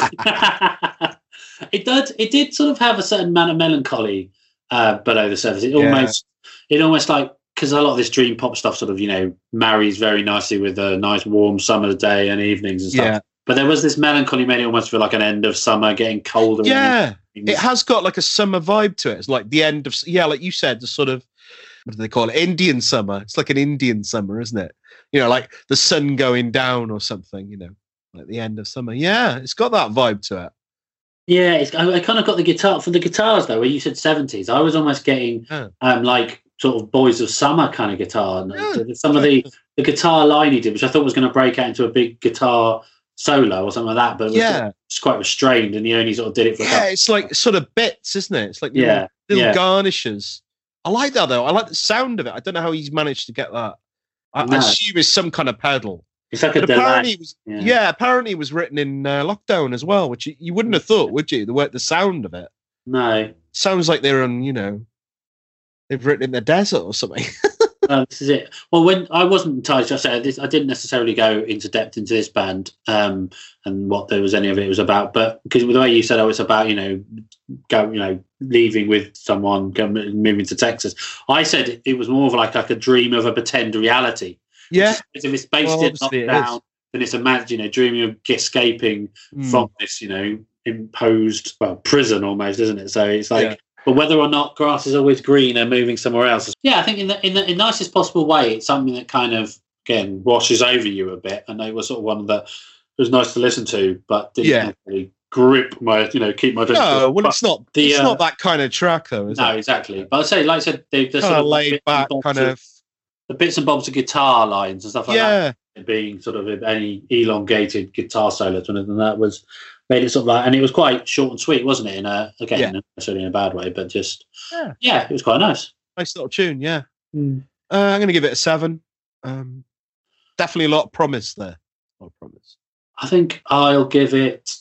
It did sort of have a certain amount of melancholy below the surface. It almost like, because a lot of this dream pop stuff sort of, you know, marries very nicely with a nice warm summer day and evenings and stuff. Yeah. But there was this melancholy, made it almost feel like an end of summer, getting colder. Yeah, it has got like a summer vibe to it. It's like the end of, like you said, the sort of, what do they call it? Indian summer. It's like an Indian summer, isn't it? You know, like the sun going down or something, you know, like the end of summer. Yeah, it's got that vibe to it. Yeah, I kind of got the guitar, for the guitars though, where you said 70s, I was almost getting like sort of Boys of Summer kind of guitar. Some of the guitar line he did, which I thought was going to break out into a big guitar solo or something like that, but it's quite restrained, and he only sort of did it for it's like sort of bits, isn't it? It's like little garnishes. I like that though. I like the sound of it. I don't know how he's managed to get that. I assume it's some kind of pedal. It's like a delay. Apparently it was written in lockdown as well, which you wouldn't have thought, would you? The sound of it. No. Sounds like they're on, you know, they've written in the desert or something. This is it. Well, when I wasn't entirely sure, I didn't necessarily go into depth into this band and what there was any of it was about, but because the way you said, it's about leaving with someone, moving to Texas. I said it was more of like a dream of a pretend reality. Yeah, if it's based in lockdown, then it's imagined, dreaming of escaping from this, imposed prison almost, isn't it? So it's like. Yeah. But whether or not grass is always green and moving somewhere else. Yeah, I think in the nicest possible way, it's something that kind of, again, washes over you a bit. And it was sort of one that was nice to listen to, but didn't really grip my, keep my... No, well, it's not that kind of track, though, is it? No, exactly. But I'd say, like I said, they're kind of laid back, kind of... The bits and bobs of guitar lines and stuff like that, being sort of any elongated guitar solos, and that was... Made it sort of like, and it was quite short and sweet, wasn't it? Not necessarily in a bad way, but just it was quite nice. Nice little tune, yeah. I'm going to give it a 7. Definitely a lot of promise there. A lot of promise. I think I'll give it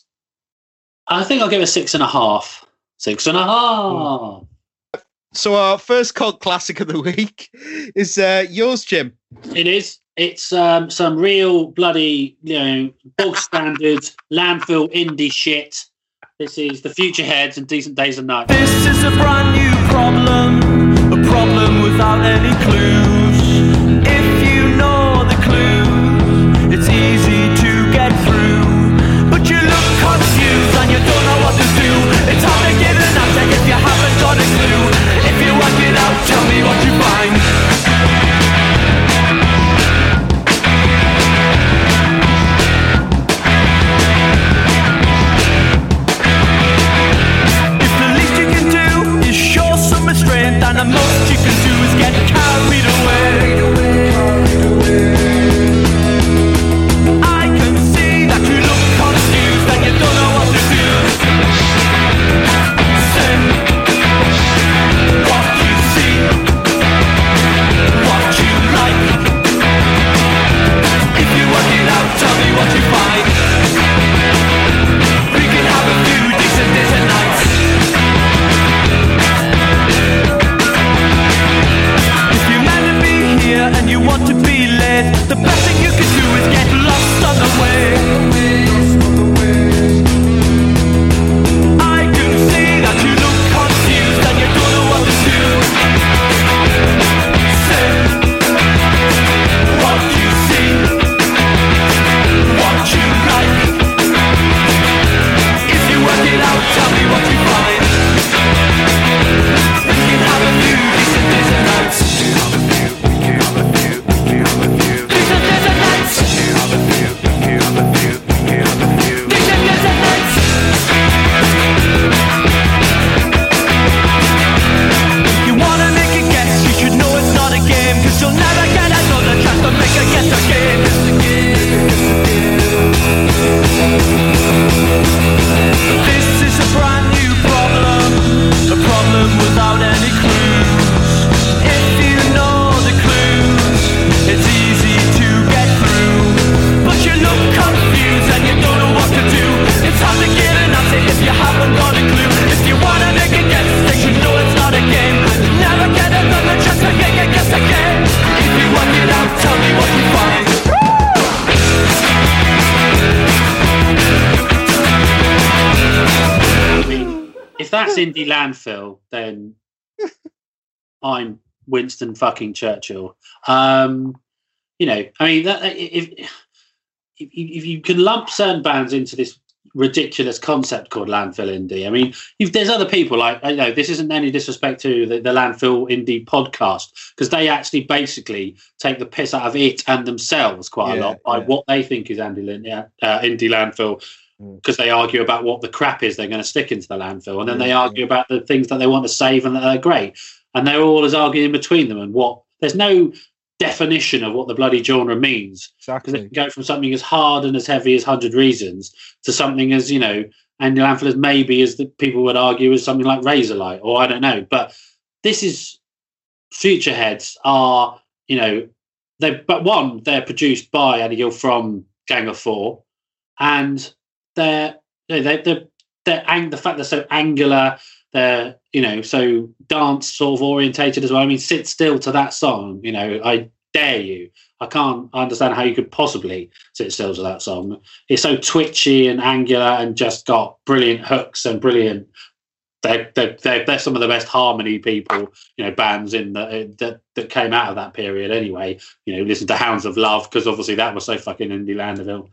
6.5. 6.5. So our first cult classic of the week is yours, Jim. It is. It's some real bloody, bog standard landfill indie shit. This is the Future Heads and Decent Days and Nights. This is a brand new problem, a problem without any clues. If you know the clues, it's easy to get through. But you look confused and you don't know what to do. It's hard to give an answer if you haven't got a clue. If you work it out, tell me what you find. And the most you can do is get carried away. if that's indie landfill, then I'm Winston fucking Churchill. You know, I mean, if you can lump certain bands into this ridiculous concept called landfill indie, I mean, there's other people like, you know, this isn't any disrespect to the landfill indie podcast, because they actually basically take the piss out of it and themselves quite a lot by what they think is indie landfill, because they argue about what the crap is they're going to stick into the landfill, and then they argue about the things that they want to save and that are great, and they're all as arguing between them, and there's no definition of what the bloody genre means. Exactly. Because it can go from something as hard and as heavy as 100 Reasons to something as, you know, indie landfill as maybe as the people would argue as something like Razorlight, or I don't know. But this is Future Heads are, you know, they're produced by Andy Gill from Gang of Four, and the fact they're so angular, they're, you know, so dance sort of orientated as well. I mean, sit still to that song, you know, I dare you. I can't understand how you could possibly sit still to that song. It's so twitchy and angular and just got brilliant hooks and brilliant. They're some of the best harmony people, you know, bands in that came out of that period anyway. You know, listen to Hounds of Love, because obviously that was so fucking indie landfill.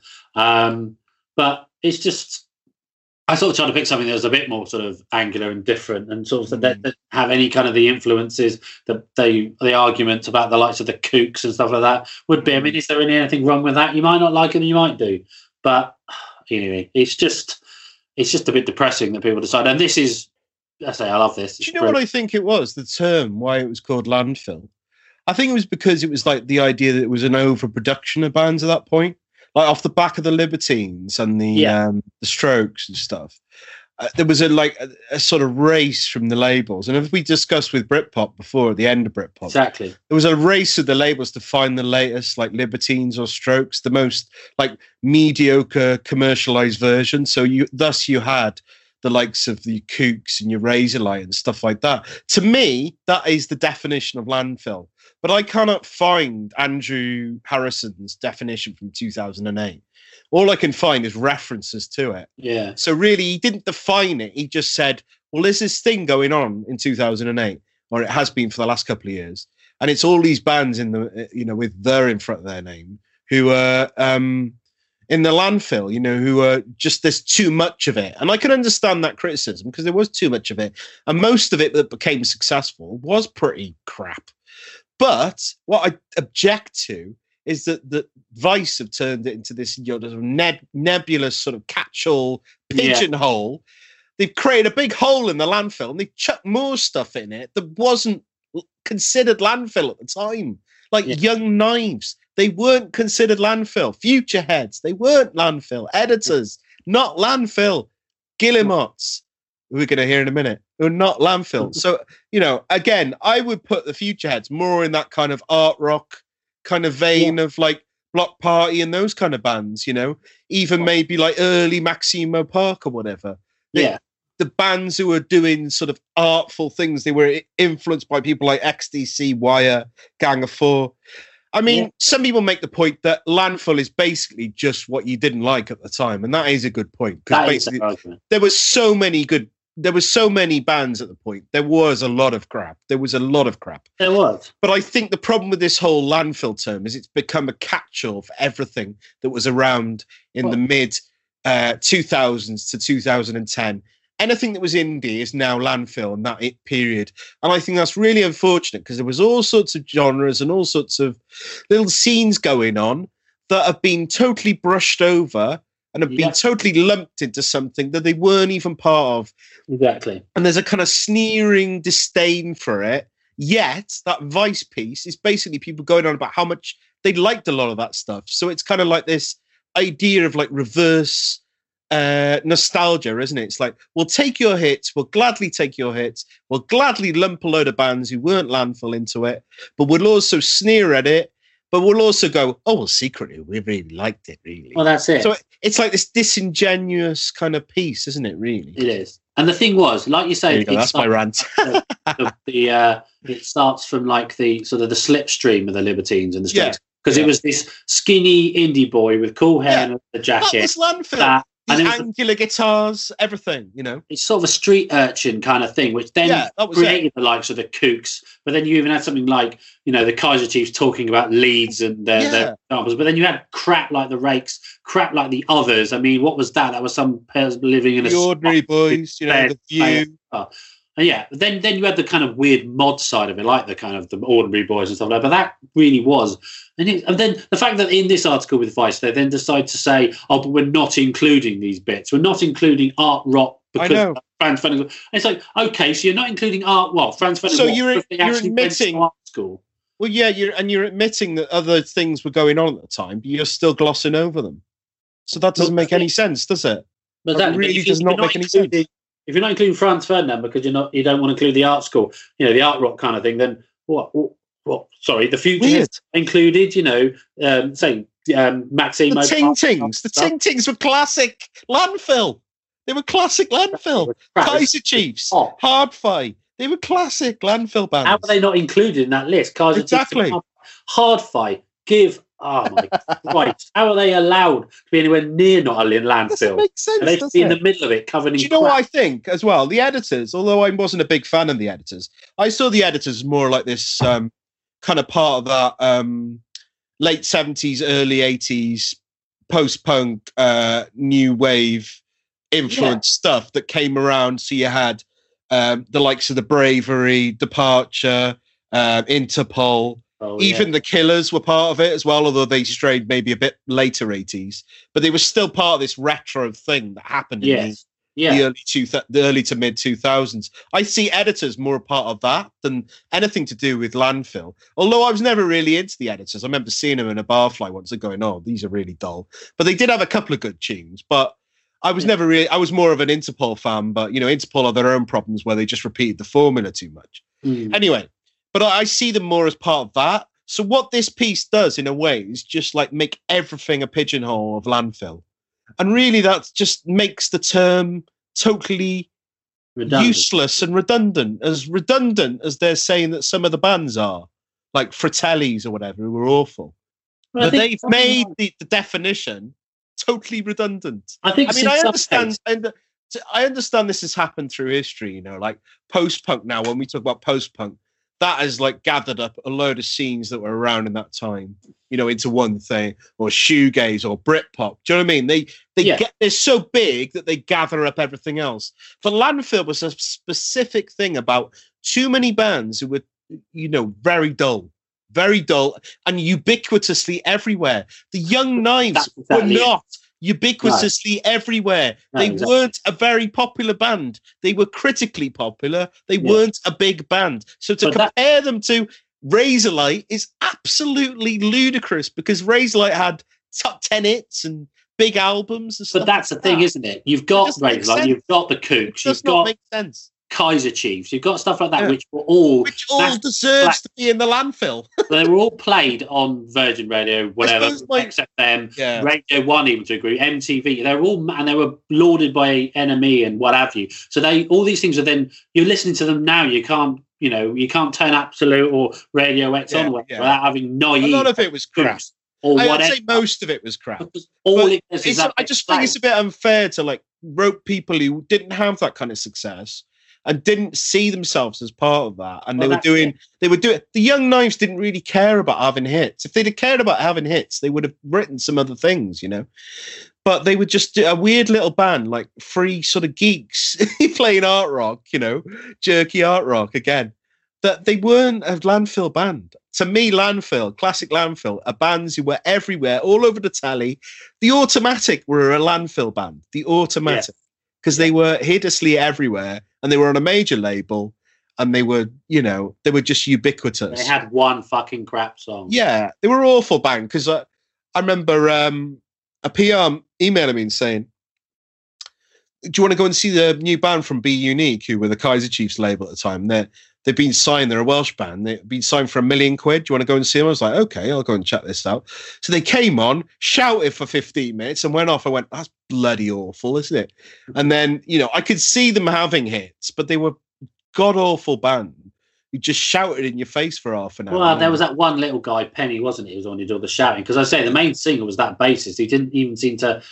But it's just, I sort of tried to pick something that was a bit more sort of angular and different, and sort of that have any kind of the influences that the arguments about the likes of the Kooks and stuff like that would be. I mean, is there anything wrong with that? You might not like it, and you might do, but anyway, it's just a bit depressing that people decide. And this is, I love this. Do you know what I think it was? The term, why it was called landfill. I think it was because it was like the idea that it was an overproduction of bands at that point. Like off the back of the Libertines and the Strokes and stuff, there was a sort of race from the labels. And as we discussed with Britpop before, at the end of Britpop, exactly, there was a race of the labels to find the latest, like Libertines or Strokes, the most like mediocre commercialized version. So you had the likes of the Kooks and your Razorlight and stuff like that. To me, that is the definition of landfill. But I cannot find Andrew Harrison's definition from 2008. All I can find is references to it. Yeah. So really, he didn't define it. He just said, well, there's this thing going on in 2008, or it has been for the last couple of years. And it's all these bands in the, you know, with "the" in front of their name, who are in the landfill, you know, who are just, there's too much of it. And I can understand that criticism, because there was too much of it. And most of it that became successful was pretty crap. But what I object to is that Vice have turned it into this, you know, nebulous sort of catch-all pigeonhole. They've created a big hole in the landfill, and they've chucked more stuff in it that wasn't considered landfill at the time. Like Young Knives, they weren't considered landfill. Future Heads, they weren't landfill. Editors, not landfill. Guillemots, who we're going to hear in a minute, who are not landfill. So, you know, again, I would put the Future Heads more in that kind of art rock kind of vein of like Block Party and those kind of bands, you know, even maybe like early Maximo Park or whatever. The bands who were doing sort of artful things, they were influenced by people like XTC, Wire, Gang of Four. I mean, some people make the point that landfill is basically just what you didn't like at the time, and that is a good point. Because there were so many bands at the point. There was a lot of crap. There was. But I think the problem with this whole landfill term is it's become a catch-all for everything that was around in the mid 2000s to 2010. Anything that was indie is now landfill in that period. And I think that's really unfortunate, because there was all sorts of genres and all sorts of little scenes going on that have been totally brushed over and have been totally lumped into something that they weren't even part of. Exactly. And there's a kind of sneering disdain for it. Yet that Vice piece is basically people going on about how much they liked a lot of that stuff. So it's kind of like this idea of like reverse nostalgia, isn't it? It's like, we'll take your hits, we'll gladly take your hits, we'll gladly lump a load of bands who weren't landfill into it, but we'll also sneer at it, but we'll also go, oh, well, secretly, we really liked it, really. Well, that's it. So it's like this disingenuous kind of piece, isn't it, really? It is. And the thing was, like you say, that's my rant. It starts from like the sort of the slipstream of the Libertines and the Strokes. Because it was this skinny indie boy with cool hair and a jacket. That was landfill. angular guitars, everything, you know. It's sort of a street urchin kind of thing, which then created the likes of the Kooks. But then you even had something like, you know, the Kaiser Chiefs talking about Leeds and their examples. But then you had crap like the Rakes, crap like the Others. I mean, what was that? That was some person living in the Ordinary Boys, you know, The View. And then you had the kind of weird mod side of it, like the kind of the Ordinary Boys and stuff like that. But that really was. And then the fact that in this article with Vice, they then decide to say, oh, but we're not including these bits. We're not including art rock because Franz Ferdinand. It's like, okay, so you're not including art. Well, Franz Ferdinand. So you're admitting art school. Well, yeah, you're admitting that other things were going on at the time, but you're still glossing over them. So that doesn't make any sense, does it? But that really does not make any sense. If you're not including Franz Ferdinand because you don't want to include the art school, you know, the art rock kind of thing, then what? Sorry, the future included, you know, Maxime. The Ting-Tings. The Ting-Tings were classic landfill. They were classic landfill. Kaiser Chiefs, Hard-Fi. They were classic landfill bands. How were they not included in that list? Kaiser exactly. Chiefs, Hard-Fi, Oh my Christ! How are they allowed to be anywhere near not a landfill? Doesn't make sense. And they should be in the middle of it, covered in. Do you know what I think as well? The editors, although I wasn't a big fan of the editors, I saw the editors more like this kind of part of that late 70s, early 80s post-punk new wave influence stuff that came around. So you had the likes of the Bravery, Departure, Interpol. Even the Killers were part of it as well, although they strayed maybe a bit later 80s. But they were still part of this retro thing that happened in the early to mid 2000s. I see editors more a part of that than anything to do with landfill. Although I was never really into the editors. I remember seeing them in a Barfly once and going, oh, these are really dull. But they did have a couple of good tunes. But I was never really, I was more of an Interpol fan. But, you know, Interpol have their own problems where they just repeat the formula too much. Anyway. But I see them more as part of that. So what this piece does, in a way, is just like make everything a pigeonhole of landfill. And really that just makes the term totally useless and redundant as they're saying that some of the bands are, like Fratellis or whatever, who were awful. Well, but they've made the definition totally redundant. I understand this has happened through history, you know, like post-punk now, when we talk about post-punk, that has like gathered up a load of scenes that were around in that time, you know, into one thing, or shoegaze or Britpop. Do you know what I mean? They're so big that they gather up everything else. But landfill was a specific thing about too many bands who were, you know, very dull, and ubiquitously everywhere. The Young Knives were not ubiquitously everywhere. They weren't a very popular band. They were critically popular. They weren't a big band. So to compare them to Razorlight is absolutely ludicrous, because Razorlight had top 10 hits and big albums and stuff. But that's the thing, isn't it? You've got Razorlight, you've got the Kooks, you've got make sense. Kaiser Chiefs, you've got stuff like that, which all deserves to be in the landfill. They were all played on Virgin Radio, whatever, except them. Radio 1, even to agree, MTV. They were all, and they were lauded by NME and what have you. So all these things are then, you're listening to them now. You can't turn Absolute or Radio X on without having naive. A lot of it was crap. I'd say most of it was crap. I just think it's a bit unfair to like rope people who didn't have that kind of success and didn't see themselves as part of that. And they were doing, the Young Knives didn't really care about having hits. If they'd have cared about having hits, they would have written some other things, you know. But they were just a weird little band, like three sort of geeks playing art rock, you know, jerky art rock again. That they weren't a landfill band. To me, landfill, classic landfill, are bands who were everywhere, all over the tally. The Automatic were a landfill band. The Automatic. Because they were hideously everywhere, and they were on a major label, and they were, you know, they were just ubiquitous. They had one fucking crap song. Yeah, they were an awful band, because I remember a PR emailing me and saying, do you want to go and see the new band from Be Unique, who were the Kaiser Chiefs label at the time? They've been signed, they're a Welsh band, they've been signed for £1 million. Do you want to go and see them? I was like, okay, I'll go and check this out. So they came on, shouted for 15 minutes and went off. I went, that's bloody awful, isn't it? And then, you know, I could see them having hits, but they were god-awful band. You just shouted in your face for half an hour. Well, there was that one little guy, Penny, wasn't he? He was on who did all the shouting. Because I say the main singer was that bassist. He didn't even seem to...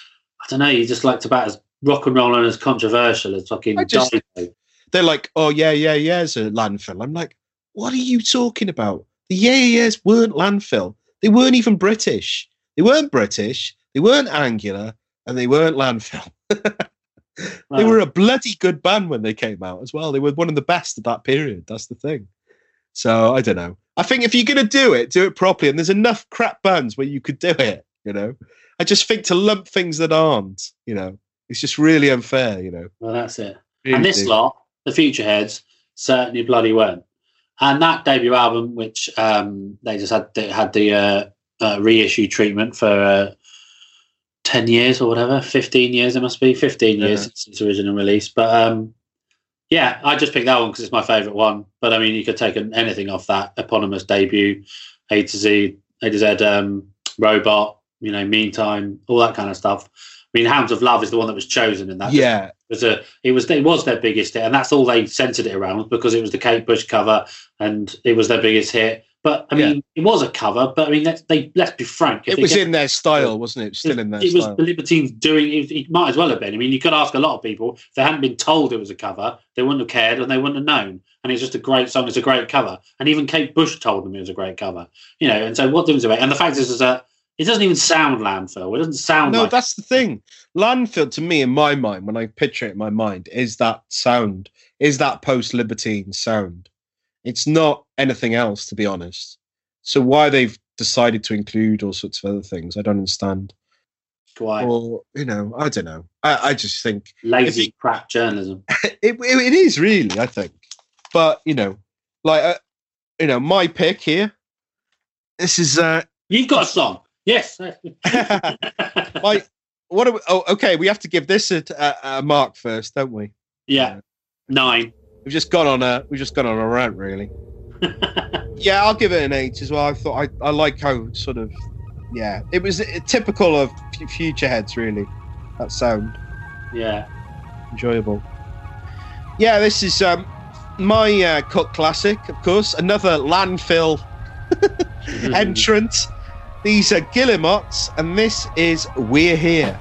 I don't know. You just liked about as rock and roll and as controversial as fucking. They're like, oh yeah, it's a landfill. I'm like, what are you talking about? The yeahs weren't landfill. They weren't even British. They weren't British. They weren't Angular, and they weren't landfill. They were a bloody good band when they came out as well. They were one of the best at that period. That's the thing. So I don't know. I think if you're going to do it properly. And there's enough crap bands where you could do it, you know. I just think to lump things that aren't, you know, it's just really unfair, you know. Well, that's it. Really and this lot, the Futureheads, certainly bloody weren't. And that debut album, which they just had the reissue treatment for 10 years or whatever, 15 years it must be, 15 years since its original release. But yeah, I just picked that one because it's my favourite one. But I mean, you could take anything off that eponymous debut, A to Z, Robot, you know, Meantime, all that kind of stuff. I mean, Hounds of Love is the one that was chosen in that. Yeah, it was their biggest hit, and that's all they centered it around because it was the Kate Bush cover, and it was their biggest hit. But I mean, it was a cover. But I mean, let's be frank. It was in their style, wasn't it? Still in their style. It was the Libertines doing it. It might as well have been. I mean, you could ask a lot of people if they hadn't been told it was a cover, they wouldn't have cared and they wouldn't have known. And it's just a great song. It's a great cover. And even Kate Bush told them it was a great cover. You know, and so what difference about it? And the fact is that it doesn't even sound landfill. It doesn't sound. No, that's the thing. Landfill, to me, in my mind, when I picture it in my mind, is that sound, is that post-Libertine sound. It's not anything else, to be honest. So why they've decided to include all sorts of other things, I don't understand. Why? Or, you know, I don't know. I just think lazy crap journalism. It is really, I think. But you know, like you know, my pick here. This is. You've got a song. Yes. What? Okay. We have to give this a mark first, don't we? Yeah. 9. We've just gone on a rant, really. Yeah, I'll give it an 8 as well. I thought I like how sort of, yeah, it was typical of Futureheads, really. That sound. Yeah. Enjoyable. Yeah, this is my cult classic, of course. Another landfill entrant. These are Guillemots, and this is We're Here.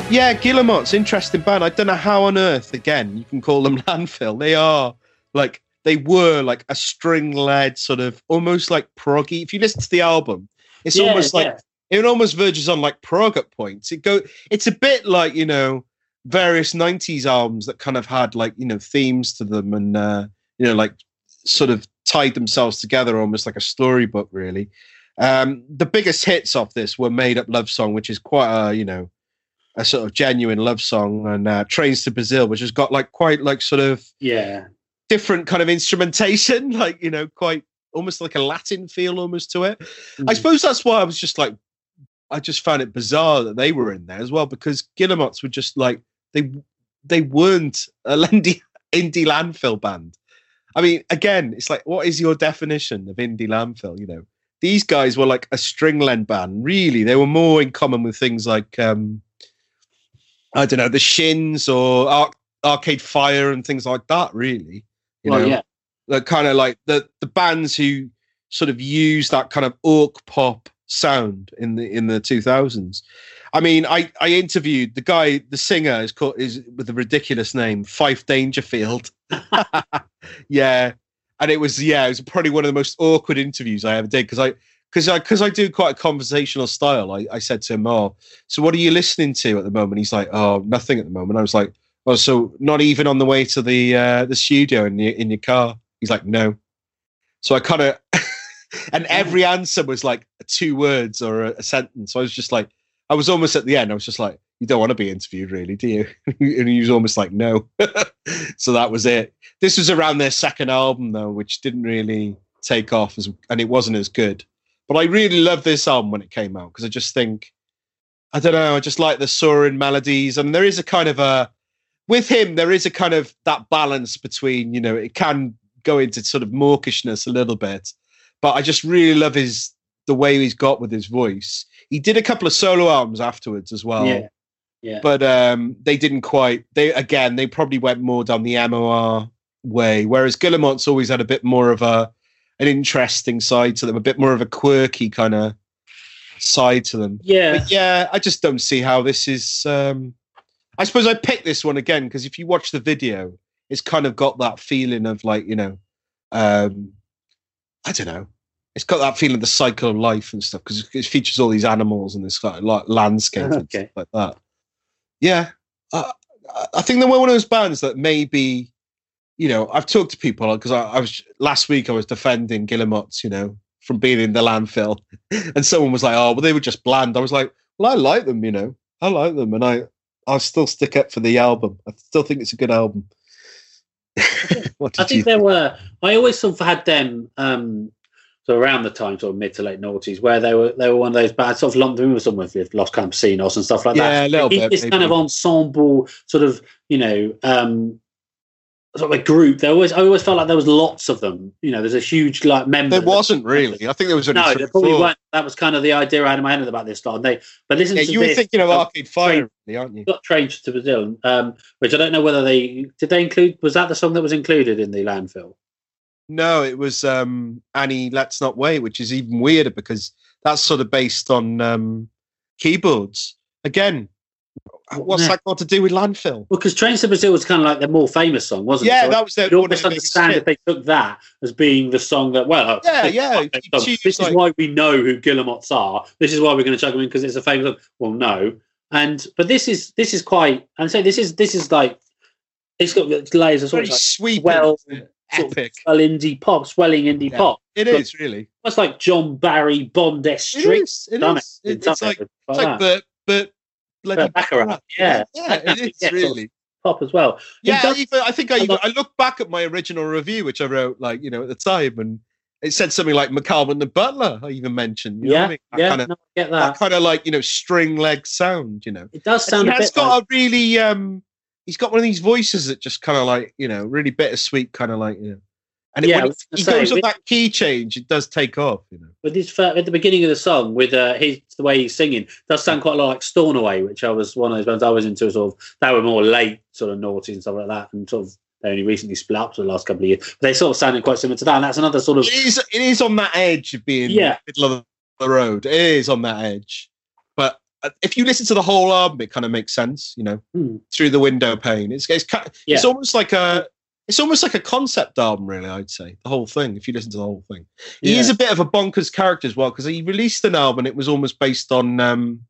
Yeah, Guillemot's interesting band. I don't know how on earth, again, you can call them Landfill. They were like a string-led sort of, almost like proggy. If you listen to the album, it's almost like, it almost verges on like prog at points. It's a bit like, you know, various 90s albums that kind of had like, you know, themes to them and, you know, like sort of tied themselves together almost like a storybook, really. The biggest hits off this were Made Up Love Song, which is quite a, you know, a sort of genuine love song, and Trains to Brazil, which has got like quite like sort of different kind of instrumentation, like, you know, quite almost like a Latin feel almost to it. I suppose that's why I was just like, I just found it bizarre that they were in there as well, because Guillemots were just like, they weren't a indie landfill band. I mean, again, it's like, what is your definition of indie landfill? You know, these guys were like a string-led band. Really, they were more in common with things like, I don't know, the Shins or Arcade Fire and things like that, really. You know? The kind of like the bands who sort of use that kind of orc pop sound in the 2000s. I mean, I interviewed the guy, the singer is with the ridiculous name, Fife Dangerfield. Yeah. And it was probably one of the most awkward interviews I ever did, because I do quite a conversational style. I said to him, "Oh, so what are you listening to at the moment?" He's like, "Oh, nothing at the moment." I was like, "Oh, so not even on the way to the studio in your car?" He's like, "No." So I kind of, and every answer was like 2 words or a sentence. So I was just like, I was almost at the end. I was just like, "You don't want to be interviewed, really, do you?" And he was almost like, "No." So that was it. This was around their second album, though, which didn't really take off, and it wasn't as good. But I really loved this album when it came out, because I just think, I don't know, I just like the soaring melodies. And there is a kind of with him, there is a kind of that balance between, you know, it can go into sort of mawkishness a little bit. But I just really love the way he's got with his voice. He did a couple of solo albums afterwards as well. Yeah. But they didn't quite, they probably went more down the MOR way, whereas Guillemot's always had a bit more of an interesting side to them, a bit more of a quirky kind of side to them. Yeah. But yeah, I just don't see how this is. I suppose I picked this one again because if you watch the video, it's kind of got that feeling of like, you know, I don't know. It's got that feeling of the cycle of life and stuff, because it features all these animals and this kind of like landscape and stuff like that. Yeah. I think they're one of those bands that maybe, you know, I've talked to people because I was last week I was defending Guillemots, you know, from being in the landfill, and someone was like, "Oh, well, they were just bland." I was like, "Well, I like them, you know, I like them, and I'll still stick up for the album. I still think it's a good album." I think there were. I always sort of had them so around the time, sort of mid to late noughties, where they were one of those bands, sort of lumped them with someone with Los Campesinos and stuff like that. Yeah, a little bit. This kind of ensemble, sort of, you know. Sort of a group. I always felt like there was lots of them. You know, there's a huge like member. There wasn't really. I think there was only no. There probably weren't. That was kind of the idea I had in my head about this style. But listen to you were thinking of Arcade Fire, really, aren't you? Got Trains to Brazil, which I don't know whether they include. Was that the song that was included in the landfill? No, it was Annie Let's Not Wait, which is even weirder because that's sort of based on keyboards again. What's that got to do with landfill? Well, because Trains to Brazil was kind of like their more famous song, wasn't it? Yeah, so that was their. You'd almost understand if they took that as being the song that. Well, this is why we know who Guillemots are. This is why we're going to chuck them in because it's a famous song. Well, no, but this is quite. And so this is like it's got layers of sort of like sweeping, epic, swelling indie pop. It is really. It's like John Barry Bond-esque. It is. It's like but. Baccarat. Yeah, it is really pop as well. Yeah, I think I look back at my original review, which I wrote like, you know, at the time, and it said something like McAlmont and the Butler. I even mentioned, you know what I mean? I get that. That kind of like, you know, string leg sound. You know, it does sound. He's got a really he's got one of these voices that just kind of like, you know, really bittersweet, kind of like, you know. And when he goes with that key change, it does take off, you know. With his at the beginning of the song, with the way he's singing, does sound quite a lot like Stornoway, which I was one of those bands I was into. Sort of, they were more late, sort of naughty and stuff like that, and sort of they only recently split up for the last couple of years. But they sort of sounded quite similar to that, and that's another sort of. It is on that edge of being middle of the road. It is on that edge, but if you listen to the whole album, it kind of makes sense, through the window pane. It's almost like a concept album, really. I'd say the whole thing. If you listen to the whole thing, he is a bit of a bonkers character as well, because he released an album. It was almost based on.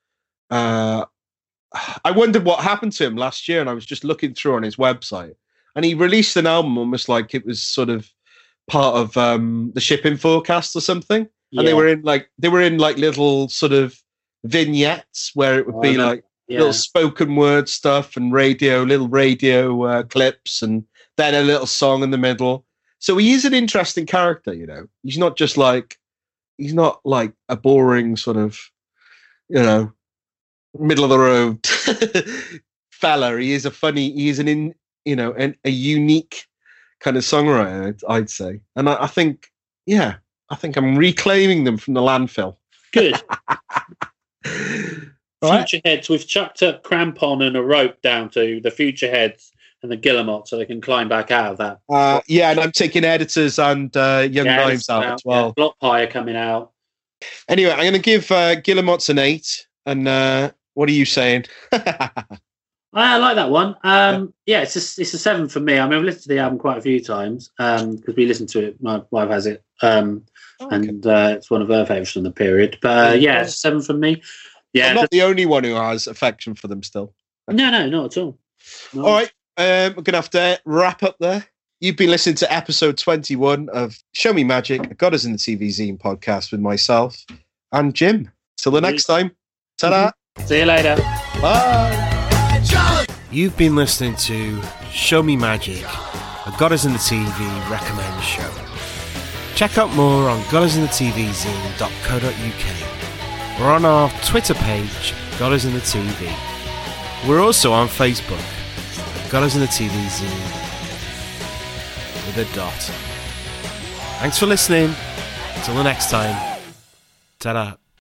I wondered what happened to him last year, and I was just looking through on his website, and he released an album almost like it was sort of part of the shipping forecast or something. And they were in like little sort of vignettes where it would be like little spoken word stuff and little radio clips, and then a little song in the middle. So he is an interesting character, He's not like a boring sort of, middle of the road fella. He is a unique kind of songwriter, I'd say. And I think I'm reclaiming them from the landfill. Good. Right. Future Heads, we've chucked a crampon and a rope down to the Future Heads and the Guillemot so they can climb back out of that. And I'm taking Editors and Young Knives out as well. Block Pie are coming out. Anyway, I'm going to give Guillemot's an 8. And what are you saying? I like that one. It's a 7 for me. I mean, I've listened to the album quite a few times because we listened to it. My wife has it. And it's one of her favourites from the period. But it's a 7 from me. Yeah, I'm not the only one who has affection for them still. No, not at all. No. All right, we're going to have to wrap up there. You've been listening to episode 21 of Show Me Magic, a God is in the TV Zine podcast with myself and Jim. Till the next time. Ta-da. See you later. Bye. You've been listening to Show Me Magic, a God is in the TV recommend show. Check out more on godisinthetv.co.uk or on our Twitter page, God is in the TV. We're also on Facebook, God is in the TV Zine, with a dot. Thanks for listening. Until the next time. Ta-da.